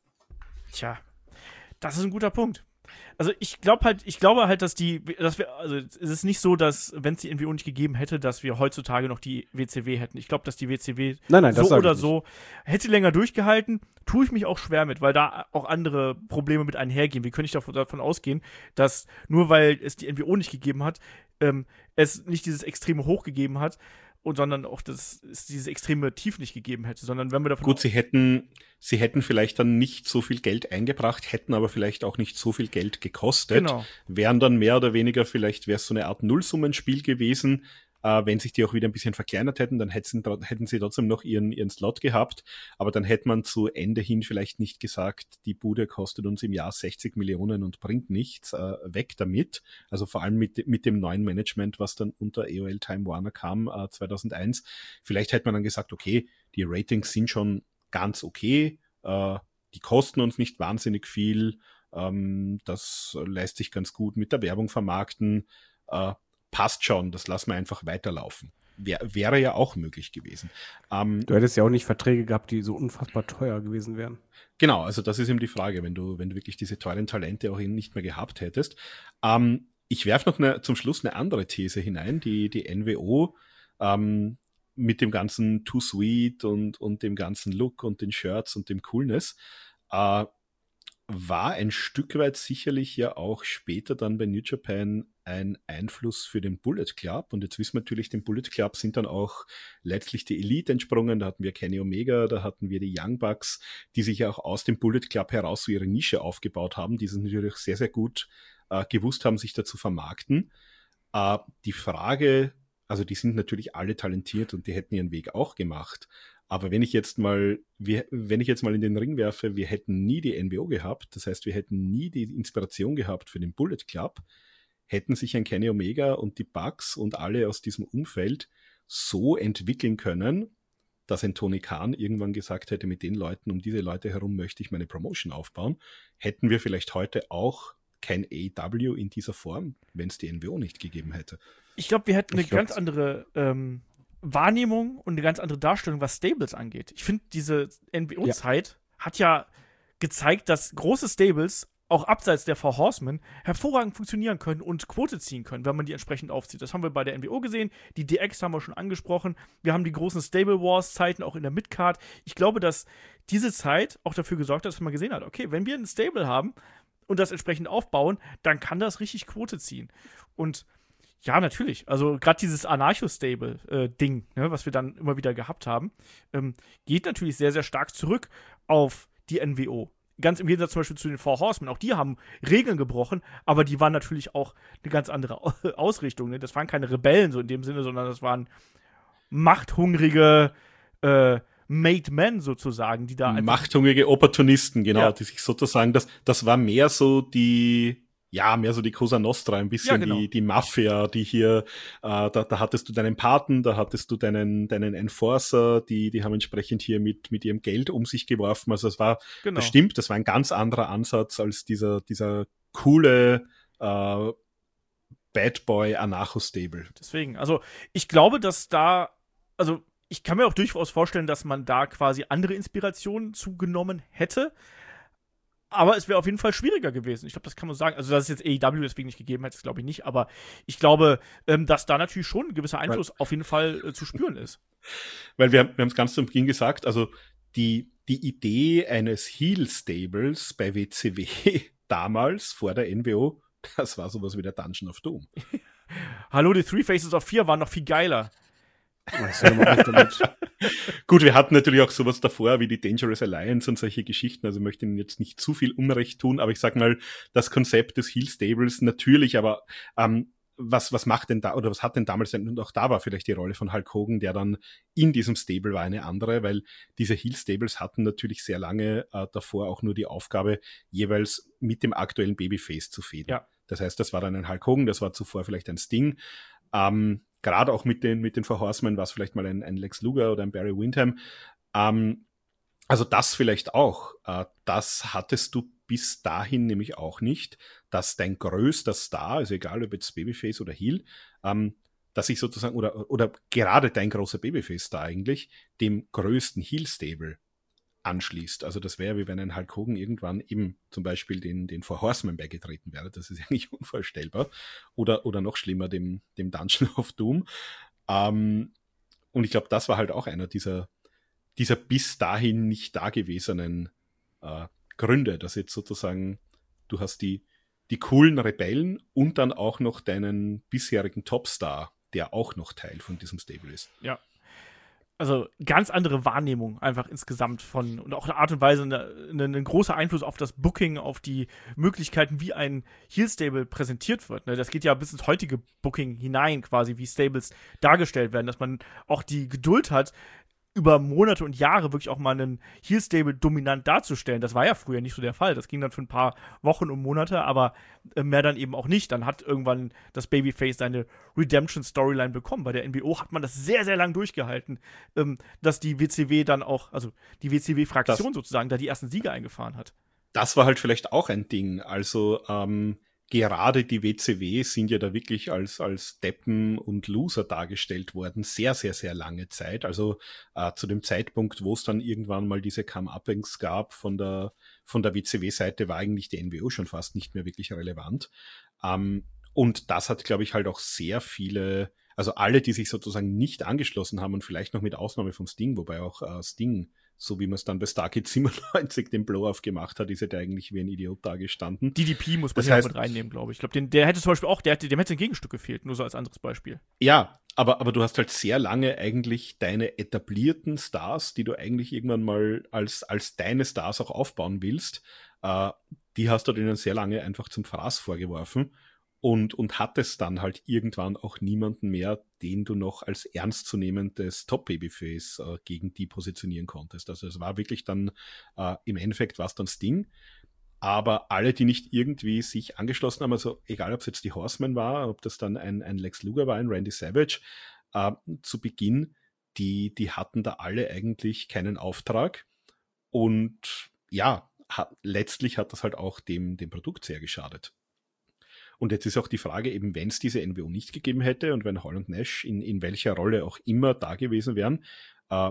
Tja, das ist ein guter Punkt. Also ich glaube halt, ich glaube halt, dass die, dass wir, also es ist nicht so, dass, wenn es die N W O nicht gegeben hätte, dass wir heutzutage noch die W C W hätten. Ich glaube, dass die W C W Nein, nein, das so sag ich oder nicht. so hätte länger durchgehalten, tue ich mich auch schwer mit, weil da auch andere Probleme mit einhergehen. Wie könnte ich davon, davon ausgehen, dass nur weil es die N W O nicht gegeben hat, ähm, es nicht dieses extreme Hoch gegeben hat, und sondern auch, dass es dieses extreme Tief nicht gegeben hätte, sondern wenn wir davon Gut, sie hätten, sie hätten vielleicht dann nicht so viel Geld eingebracht, hätten aber vielleicht auch nicht so viel Geld gekostet, Genau. wären dann mehr oder weniger, vielleicht wäre es so eine Art Nullsummenspiel gewesen, Äh, wenn sich die auch wieder ein bisschen verkleinert hätten, dann hätten, hätten sie trotzdem noch ihren, ihren Slot gehabt. Aber dann hätte man zu Ende hin vielleicht nicht gesagt, die Bude kostet uns im Jahr sechzig Millionen und bringt nichts, äh, weg damit. Also vor allem mit, mit dem neuen Management, was dann unter A O L Time Warner kam, äh, zweitausendeins. Vielleicht hätte man dann gesagt, okay, die Ratings sind schon ganz okay, äh, die kosten uns nicht wahnsinnig viel, ähm, das lässt sich ganz gut mit der Werbung vermarkten, äh, passt schon, das lassen wir einfach weiterlaufen. Wär, wäre ja auch möglich gewesen. Ähm, du hättest ja auch nicht Verträge gehabt, die so unfassbar teuer gewesen wären. Genau, also das ist eben die Frage, wenn du, wenn du wirklich diese teuren Talente auch nicht mehr gehabt hättest. Ähm, ich werfe noch eine, zum Schluss eine andere These hinein, die, die N W O ähm, mit dem ganzen Too Sweet und, und dem ganzen Look und den Shirts und dem Coolness äh, war ein Stück weit sicherlich ja auch später dann bei New Japan ein Einfluss für den Bullet Club. Und jetzt wissen wir natürlich, dem Bullet Club sind dann auch letztlich die Elite entsprungen. Da hatten wir Kenny Omega, da hatten wir die Young Bucks, die sich ja auch aus dem Bullet Club heraus so ihre Nische aufgebaut haben, die es natürlich sehr, sehr gut äh, gewusst haben, sich da zu vermarkten. Äh, die Frage, also die sind natürlich alle talentiert und die hätten ihren Weg auch gemacht. Aber wenn ich jetzt mal, wir, wenn ich jetzt mal in den Ring werfe, wir hätten nie die N W O gehabt, das heißt, wir hätten nie die Inspiration gehabt für den Bullet Club, hätten sich ein Kenny Omega und die Bucks und alle aus diesem Umfeld so entwickeln können, dass ein Tony Khan irgendwann gesagt hätte, mit den Leuten, um diese Leute herum möchte ich meine Promotion aufbauen, hätten wir vielleicht heute auch kein A E W in dieser Form, wenn es die N W O nicht gegeben hätte. Ich glaube, wir hätten eine Ich glaub, ganz andere ähm, Wahrnehmung und eine ganz andere Darstellung, was Stables angeht. Ich finde, diese N W O-Zeit ja. hat ja gezeigt, dass große Stables auch abseits der Four Horsemen hervorragend funktionieren können und Quote ziehen können, wenn man die entsprechend aufzieht. Das haben wir bei der N W O gesehen, die D X haben wir schon angesprochen, wir haben die großen Stable Wars-Zeiten auch in der Midcard. Ich glaube, dass diese Zeit auch dafür gesorgt hat, dass man gesehen hat, okay, wenn wir ein Stable haben und das entsprechend aufbauen, dann kann das richtig Quote ziehen. Und ja, natürlich. Also gerade dieses Anarcho-Stable-Ding, äh, ne, was wir dann immer wieder gehabt haben, ähm, geht natürlich sehr, sehr stark zurück auf die N W O. Ganz im Gegensatz zum Beispiel zu den Four Horsemen. Auch die haben Regeln gebrochen, aber die waren natürlich auch eine ganz andere Ausrichtung. Ne? Das waren keine Rebellen so in dem Sinne, sondern das waren machthungrige äh, Made Men sozusagen, die da einfach Machthungrige Opportunisten, genau, ja. die sich sozusagen, das, das war mehr so die Ja, mehr so die Cosa Nostra, ein bisschen ja, genau. die, die Mafia, die hier, äh, da, da hattest du deinen Paten, da hattest du deinen, deinen Enforcer, die, die haben entsprechend hier mit, mit ihrem Geld um sich geworfen. Also es war, genau. das stimmt, das war ein ganz anderer Ansatz als dieser, dieser coole äh, Bad Boy Anarcho-Stable. Deswegen, also ich glaube, dass da, also ich kann mir auch durchaus vorstellen, dass man da quasi andere Inspirationen zugenommen hätte. Aber es wäre auf jeden Fall schwieriger gewesen. Ich glaube, das kann man sagen. Also, dass es jetzt A E W deswegen nicht gegeben hätte, das glaube ich nicht. Aber ich glaube, ähm, dass da natürlich schon ein gewisser Einfluss Weil, auf jeden Fall äh, zu spüren ist. Weil wir, wir haben es ganz zu Beginn gesagt, also die, die Idee eines Heel-Stables bei W C W damals, vor der N W O, das war sowas wie der Dungeon of Doom. Hallo, die Three Faces of Fear waren noch viel geiler. Gut, wir hatten natürlich auch sowas davor wie die Dangerous Alliance und solche Geschichten, also ich möchte Ihnen jetzt nicht zu viel Unrecht tun, aber ich sag mal, das Konzept des Heel Stables natürlich, aber ähm, was was macht denn da, oder was hat denn damals denn, und auch da war vielleicht die Rolle von Hulk Hogan, der dann in diesem Stable war, eine andere, weil diese Heel Stables hatten natürlich sehr lange äh, davor auch nur die Aufgabe, jeweils mit dem aktuellen Babyface zu fäden. Ja. Das heißt, das war dann ein Hulk Hogan, das war zuvor vielleicht ein Sting, ähm, gerade auch mit den, mit den Four Horsemen war es vielleicht mal ein, ein Lex Luger oder ein Barry Windham. Ähm, also das vielleicht auch. Äh, das hattest du bis dahin nämlich auch nicht, dass dein größter Star, also egal ob jetzt Babyface oder Heel, ähm, dass ich sozusagen, oder, oder gerade dein großer Babyface-Star eigentlich, dem größten Heel-Stable anschließt. Also das wäre, wie wenn ein Hulk Hogan irgendwann eben zum Beispiel den, den Four Horsemen beigetreten wäre. Das ist eigentlich unvorstellbar. Oder, oder noch schlimmer, dem, dem Dungeon of Doom. Ähm, und ich glaube, das war halt auch einer dieser, dieser bis dahin nicht dagewesenen äh, Gründe, dass jetzt sozusagen du hast die, die coolen Rebellen und dann auch noch deinen bisherigen Topstar, der auch noch Teil von diesem Stable ist. Ja. also ganz andere Wahrnehmung einfach insgesamt von und auch eine Art und Weise, ein großer Einfluss auf das Booking, auf die Möglichkeiten, wie ein Heel-Stable präsentiert wird. Ne? Das geht ja bis ins heutige Booking hinein quasi, wie Stables dargestellt werden, dass man auch die Geduld hat, über Monate und Jahre wirklich auch mal einen Heel-Stable dominant darzustellen. Das war ja früher nicht so der Fall. Das ging dann für ein paar Wochen und Monate, aber mehr dann eben auch nicht. Dann hat irgendwann das Babyface seine Redemption-Storyline bekommen. Bei der N W O hat man das sehr, sehr lang durchgehalten, ähm, dass die W C W dann auch, also die W C W-Fraktion das, sozusagen, da die ersten Siege eingefahren hat. Das war halt vielleicht auch ein Ding. Also, ähm, gerade die W C W sind ja da wirklich als, als Deppen und Loser dargestellt worden, sehr, sehr, sehr lange Zeit. Also äh, zu dem Zeitpunkt, wo es dann irgendwann mal diese Come-Uppings gab von der, von der W C W-Seite, war eigentlich die N W O schon fast nicht mehr wirklich relevant. Ähm, und das hat, glaube ich, halt auch sehr viele, also alle, die sich sozusagen nicht angeschlossen haben und vielleicht noch mit Ausnahme vom Sting, wobei auch äh, Sting, so wie man es dann bei Starrcade siebenundneunzig den Blow-Off gemacht hat, ist er da eigentlich wie ein Idiot dagestanden. D D P muss man das ja heißt, mit reinnehmen, glaube ich. Ich glaube, der hätte zum Beispiel auch, der hätte, dem hätte ein Gegenstück gefehlt, nur so als anderes Beispiel. Ja, aber, aber du hast halt sehr lange eigentlich deine etablierten Stars, die du eigentlich irgendwann mal als, als deine Stars auch aufbauen willst, äh, die hast du denen sehr lange einfach zum Fraß vorgeworfen. Und, und hattest dann halt irgendwann auch niemanden mehr, den du noch als ernstzunehmendes Top-Babyface äh, gegen die positionieren konntest. Also es war wirklich dann, äh, im Endeffekt war es dann Sting, aber alle, die nicht irgendwie sich angeschlossen haben, also egal ob es jetzt die Horsemen war, ob das dann ein, ein Lex Luger war, ein Randy Savage, äh, zu Beginn, die, die hatten da alle eigentlich keinen Auftrag und ja, hat, letztlich hat das halt auch dem, dem Produkt sehr geschadet. Und jetzt ist auch die Frage, eben wenn es diese N W O nicht gegeben hätte und wenn Hall und Nash in, in welcher Rolle auch immer da gewesen wären, äh,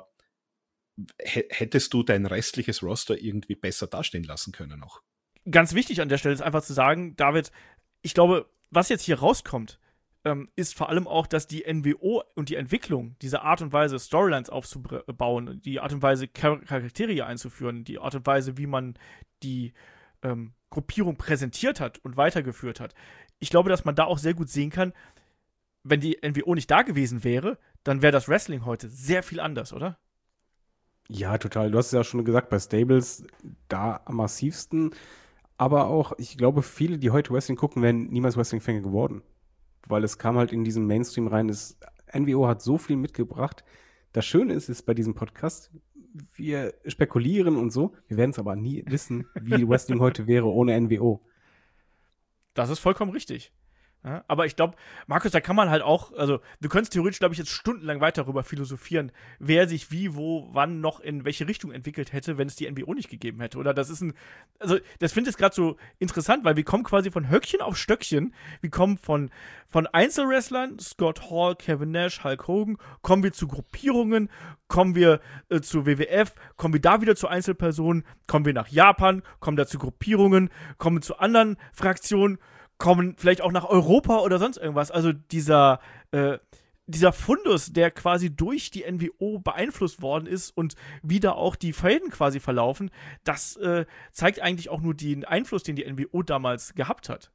hättest du dein restliches Roster irgendwie besser dastehen lassen können noch. Ganz wichtig an der Stelle ist einfach zu sagen, David, ich glaube, was jetzt hier rauskommt, ähm, ist vor allem auch, dass die N W O und die Entwicklung, diese Art und Weise, Storylines aufzubauen, die Art und Weise, Char- Charaktere einzuführen, die Art und Weise, wie man die ähm, Gruppierung präsentiert hat und weitergeführt hat. Ich glaube, dass man da auch sehr gut sehen kann, wenn die N W O nicht da gewesen wäre, dann wäre das Wrestling heute sehr viel anders, oder? Ja, total. Du hast es ja schon gesagt, bei Stables da am massivsten. Aber auch, ich glaube, viele, die heute Wrestling gucken, wären niemals Wrestling-Fänger geworden. Weil es kam halt in diesen Mainstream rein. Das N W O hat so viel mitgebracht. Das Schöne ist, ist bei diesem Podcast, wir spekulieren und so, wir werden es aber nie wissen, wie Wrestling heute wäre ohne N W O. Das ist vollkommen richtig. Ja, aber ich glaube, Markus, da kann man halt auch, also du könntest theoretisch, glaube ich, jetzt stundenlang weiter darüber philosophieren, wer sich wie, wo, wann noch in welche Richtung entwickelt hätte, wenn es die N W O nicht gegeben hätte. Oder das ist ein, also das finde ich gerade so interessant, weil wir kommen quasi von Höckchen auf Stöckchen, wir kommen von, von Einzelwrestlern, Scott Hall, Kevin Nash, Hulk Hogan, kommen wir zu Gruppierungen, kommen wir äh, zu W W F, kommen wir da wieder zu Einzelpersonen, kommen wir nach Japan, kommen da zu Gruppierungen, kommen zu anderen Fraktionen, kommen vielleicht auch nach Europa oder sonst irgendwas. Also dieser, äh, dieser Fundus, der quasi durch die N W O beeinflusst worden ist und wie da auch die Fäden quasi verlaufen, das äh, zeigt eigentlich auch nur den Einfluss, den die N W O damals gehabt hat.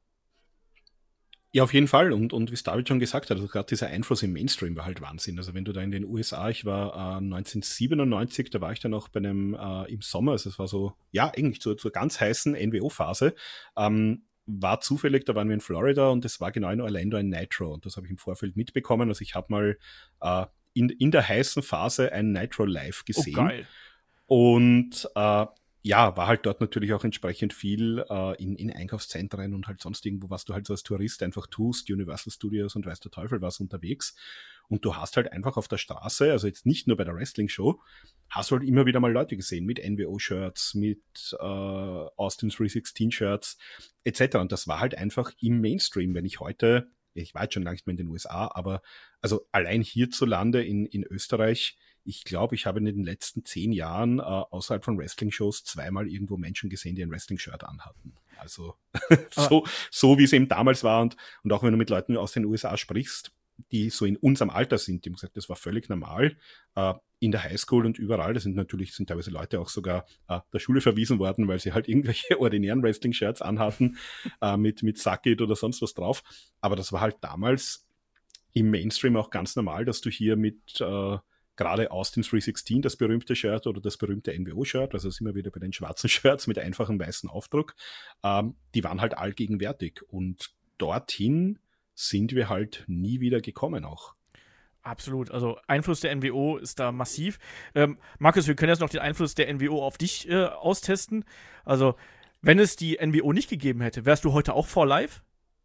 Ja, auf jeden Fall. Und, und wie es David schon gesagt hat, also gerade dieser Einfluss im Mainstream war halt Wahnsinn. Also wenn du da in den U S A, ich war äh, neunzehnhundertsiebenundneunzig, da war ich dann auch bei einem, äh, im Sommer, also es war so, ja, eigentlich zur, zur ganz heißen N W O-Phase, ähm, war zufällig, da waren wir in Florida und es war genau in Orlando ein Nitro und das habe ich im Vorfeld mitbekommen. Also ich habe mal äh, in, in der heißen Phase ein Nitro live gesehen. Oh, geil. Und äh, ja, war halt dort natürlich auch entsprechend viel äh, in, in Einkaufszentren und halt sonst irgendwo, was du halt so als Tourist einfach tust, Universal Studios und weiß der Teufel was unterwegs. Und du hast halt einfach auf der Straße, also jetzt nicht nur bei der Wrestling-Show, hast du halt immer wieder mal Leute gesehen mit N W O-Shirts, mit äh, Austin drei sechzehn-Shirts et cetera. Und das war halt einfach im Mainstream. Wenn ich heute, ich war jetzt schon lange nicht mehr in den U S A, aber also allein hierzulande in, in Österreich, ich glaube, ich habe in den letzten zehn Jahren äh, außerhalb von Wrestling-Shows zweimal irgendwo Menschen gesehen, die ein Wrestling-Shirt anhatten. Also so, so wie es eben damals war. Und, und auch wenn du mit Leuten aus den U S A sprichst, die so in unserem Alter sind, die haben gesagt, das war völlig normal, äh, in der Highschool und überall, da sind natürlich, sind teilweise Leute auch sogar äh, der Schule verwiesen worden, weil sie halt irgendwelche ordinären Wrestling-Shirts anhatten, äh, mit, mit Suck-It oder sonst was drauf, aber das war halt damals im Mainstream auch ganz normal, dass du hier mit, äh, gerade Austin drei sechzehn, das berühmte Shirt oder das berühmte N W O-Shirt, also sind wir wieder bei den schwarzen Shirts mit einfachem weißen Aufdruck, ähm, die waren halt allgegenwärtig und dorthin sind wir halt nie wieder gekommen auch. Absolut, also Einfluss der N W O ist da massiv. Ähm, Markus, wir können jetzt noch den Einfluss der N W O auf dich äh, austesten. Also, wenn es die N W O nicht gegeben hätte, wärst du heute auch vor live?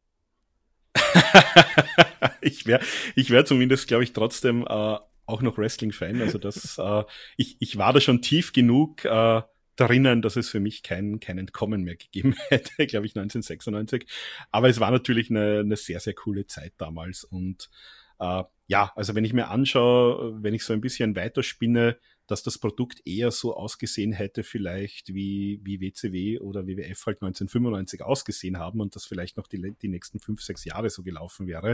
ich wäre ich wär zumindest, glaube ich, trotzdem äh, auch noch Wrestling-Fan. Also das, äh, ich, ich war da schon tief genug äh, drinnen, dass es für mich kein, kein Entkommen mehr gegeben hätte, glaube ich, neunzehnhundertsechsundneunzig. Aber es war natürlich eine, eine sehr, sehr coole Zeit damals. Und äh, ja, also wenn ich mir anschaue, wenn ich so ein bisschen weiterspinne, dass das Produkt eher so ausgesehen hätte vielleicht wie, wie W C W oder W W F halt neunzehnhundertfünfundneunzig ausgesehen haben und das vielleicht noch die, die nächsten fünf, sechs Jahre so gelaufen wäre,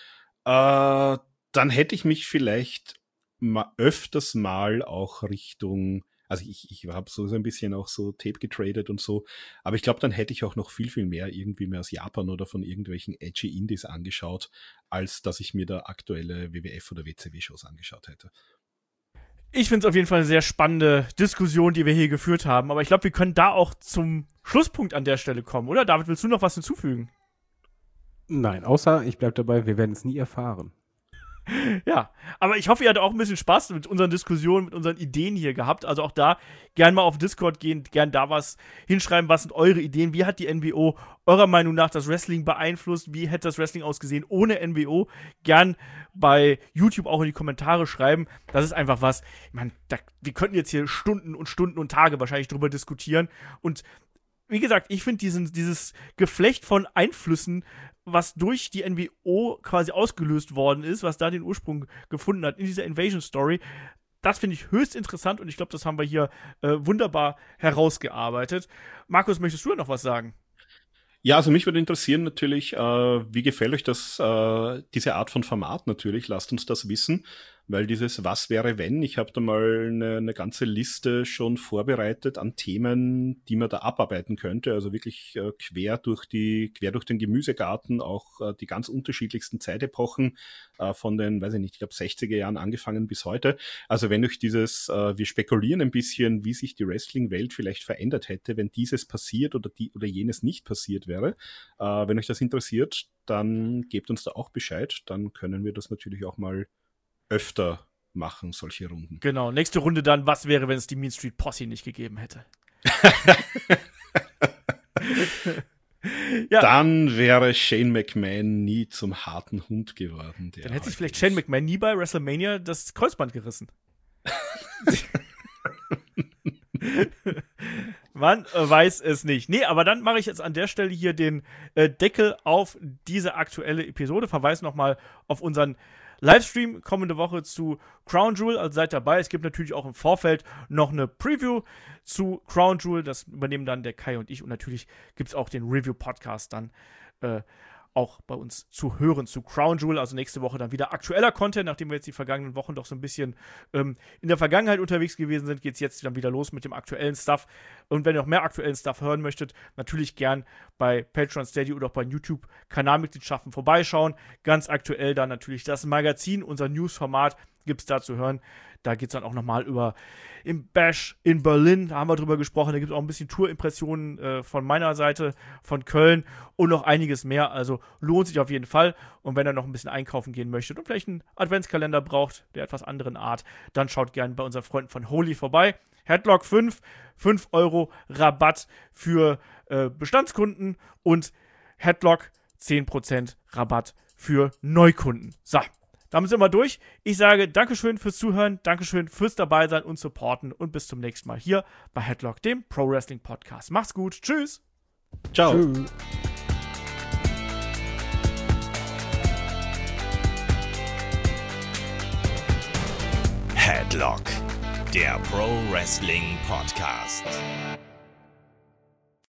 äh, dann hätte ich mich vielleicht mal öfters mal auch Richtung, also ich, ich habe so ein bisschen auch so Tape getradet und so, aber ich glaube, dann hätte ich auch noch viel, viel mehr irgendwie mehr aus Japan oder von irgendwelchen edgy Indies angeschaut, als dass ich mir da aktuelle W W F oder W C W-Shows angeschaut hätte. Ich finde es auf jeden Fall eine sehr spannende Diskussion, die wir hier geführt haben. Aber ich glaube, wir können da auch zum Schlusspunkt an der Stelle kommen, oder? David, willst du noch was hinzufügen? Nein, außer ich bleibe dabei, wir werden es nie erfahren. Ja, aber ich hoffe, ihr hattet auch ein bisschen Spaß mit unseren Diskussionen, mit unseren Ideen hier gehabt. Also auch da gern mal auf Discord gehen, gern da was hinschreiben. Was sind eure Ideen? Wie hat die N W O eurer Meinung nach das Wrestling beeinflusst? Wie hätte das Wrestling ausgesehen ohne N W O? Gern bei YouTube auch in die Kommentare schreiben. Das ist einfach was, ich meine, wir könnten jetzt hier Stunden und Stunden und Tage wahrscheinlich drüber diskutieren. Und wie gesagt, ich finde dieses Geflecht von Einflüssen, was durch die N W O quasi ausgelöst worden ist, was da den Ursprung gefunden hat in dieser Invasion-Story, das finde ich höchst interessant und ich glaube, das haben wir hier äh, wunderbar herausgearbeitet. Markus, möchtest du noch was sagen? Ja, also mich würde interessieren natürlich, äh, wie gefällt euch das, äh, diese Art von Format natürlich? Lasst uns das wissen, weil dieses Was wäre wenn, ich habe da mal eine, eine ganze Liste schon vorbereitet an Themen, die man da abarbeiten könnte, also wirklich äh, quer durch die, quer durch den Gemüsegarten, auch äh, die ganz unterschiedlichsten Zeitepochen, äh, von den, weiß ich nicht, ich glaube sechziger Jahren angefangen bis heute. Also wenn euch dieses, äh, wir spekulieren ein bisschen, wie sich die Wrestling-Welt vielleicht verändert hätte, wenn dieses passiert oder die oder jenes nicht passiert wäre. Äh, wenn euch das interessiert, dann gebt uns da auch Bescheid, dann können wir das natürlich auch mal öfter machen, solche Runden. Genau, nächste Runde dann, was wäre, wenn es die Mean Street Posse nicht gegeben hätte? Ja. Dann wäre Shane McMahon nie zum harten Hund geworden. Dann hätte sich vielleicht Shane McMahon nie bei WrestleMania das Kreuzband gerissen. Man äh, weiß es nicht. Nee, aber dann mache ich jetzt an der Stelle hier den äh, Deckel auf diese aktuelle Episode. Verweise nochmal auf unseren Livestream kommende Woche zu Crown Jewel, also seid dabei. Es gibt natürlich auch im Vorfeld noch eine Preview zu Crown Jewel, das übernehmen dann der Kai und ich und natürlich gibt es auch den Review-Podcast dann äh, auch bei uns zu hören zu Crown Jewel, also nächste Woche dann wieder aktueller Content, nachdem wir jetzt die vergangenen Wochen doch so ein bisschen ähm, in der Vergangenheit unterwegs gewesen sind, geht es jetzt dann wieder los mit dem aktuellen Stuff. Und wenn ihr noch mehr aktuellen Stuff hören möchtet, natürlich gern bei Patreon, Steady oder auch bei YouTube-Kanalmitgliedschaften vorbeischauen. Ganz aktuell dann natürlich das Magazin, unser News-Format gibt es da zu hören. Da geht es dann auch nochmal über im Bash in Berlin, da haben wir drüber gesprochen, da gibt es auch ein bisschen Tourimpressionen äh, von meiner Seite, von Köln und noch einiges mehr, also lohnt sich auf jeden Fall. Und wenn ihr noch ein bisschen einkaufen gehen möchtet und vielleicht einen Adventskalender braucht, der etwas anderen Art, dann schaut gerne bei unseren Freunden von Holy vorbei. Headlock fünf, fünf Euro Rabatt für äh, Bestandskunden und Headlock zehn Prozent Rabatt für Neukunden. So. Damit sind wir durch. Ich sage Dankeschön fürs Zuhören, Dankeschön fürs Dabeisein und Supporten und bis zum nächsten Mal hier bei Headlock, dem Pro Wrestling Podcast. Macht's gut. Tschüss. Ciao. Tschüss. Headlock, der Pro Wrestling Podcast.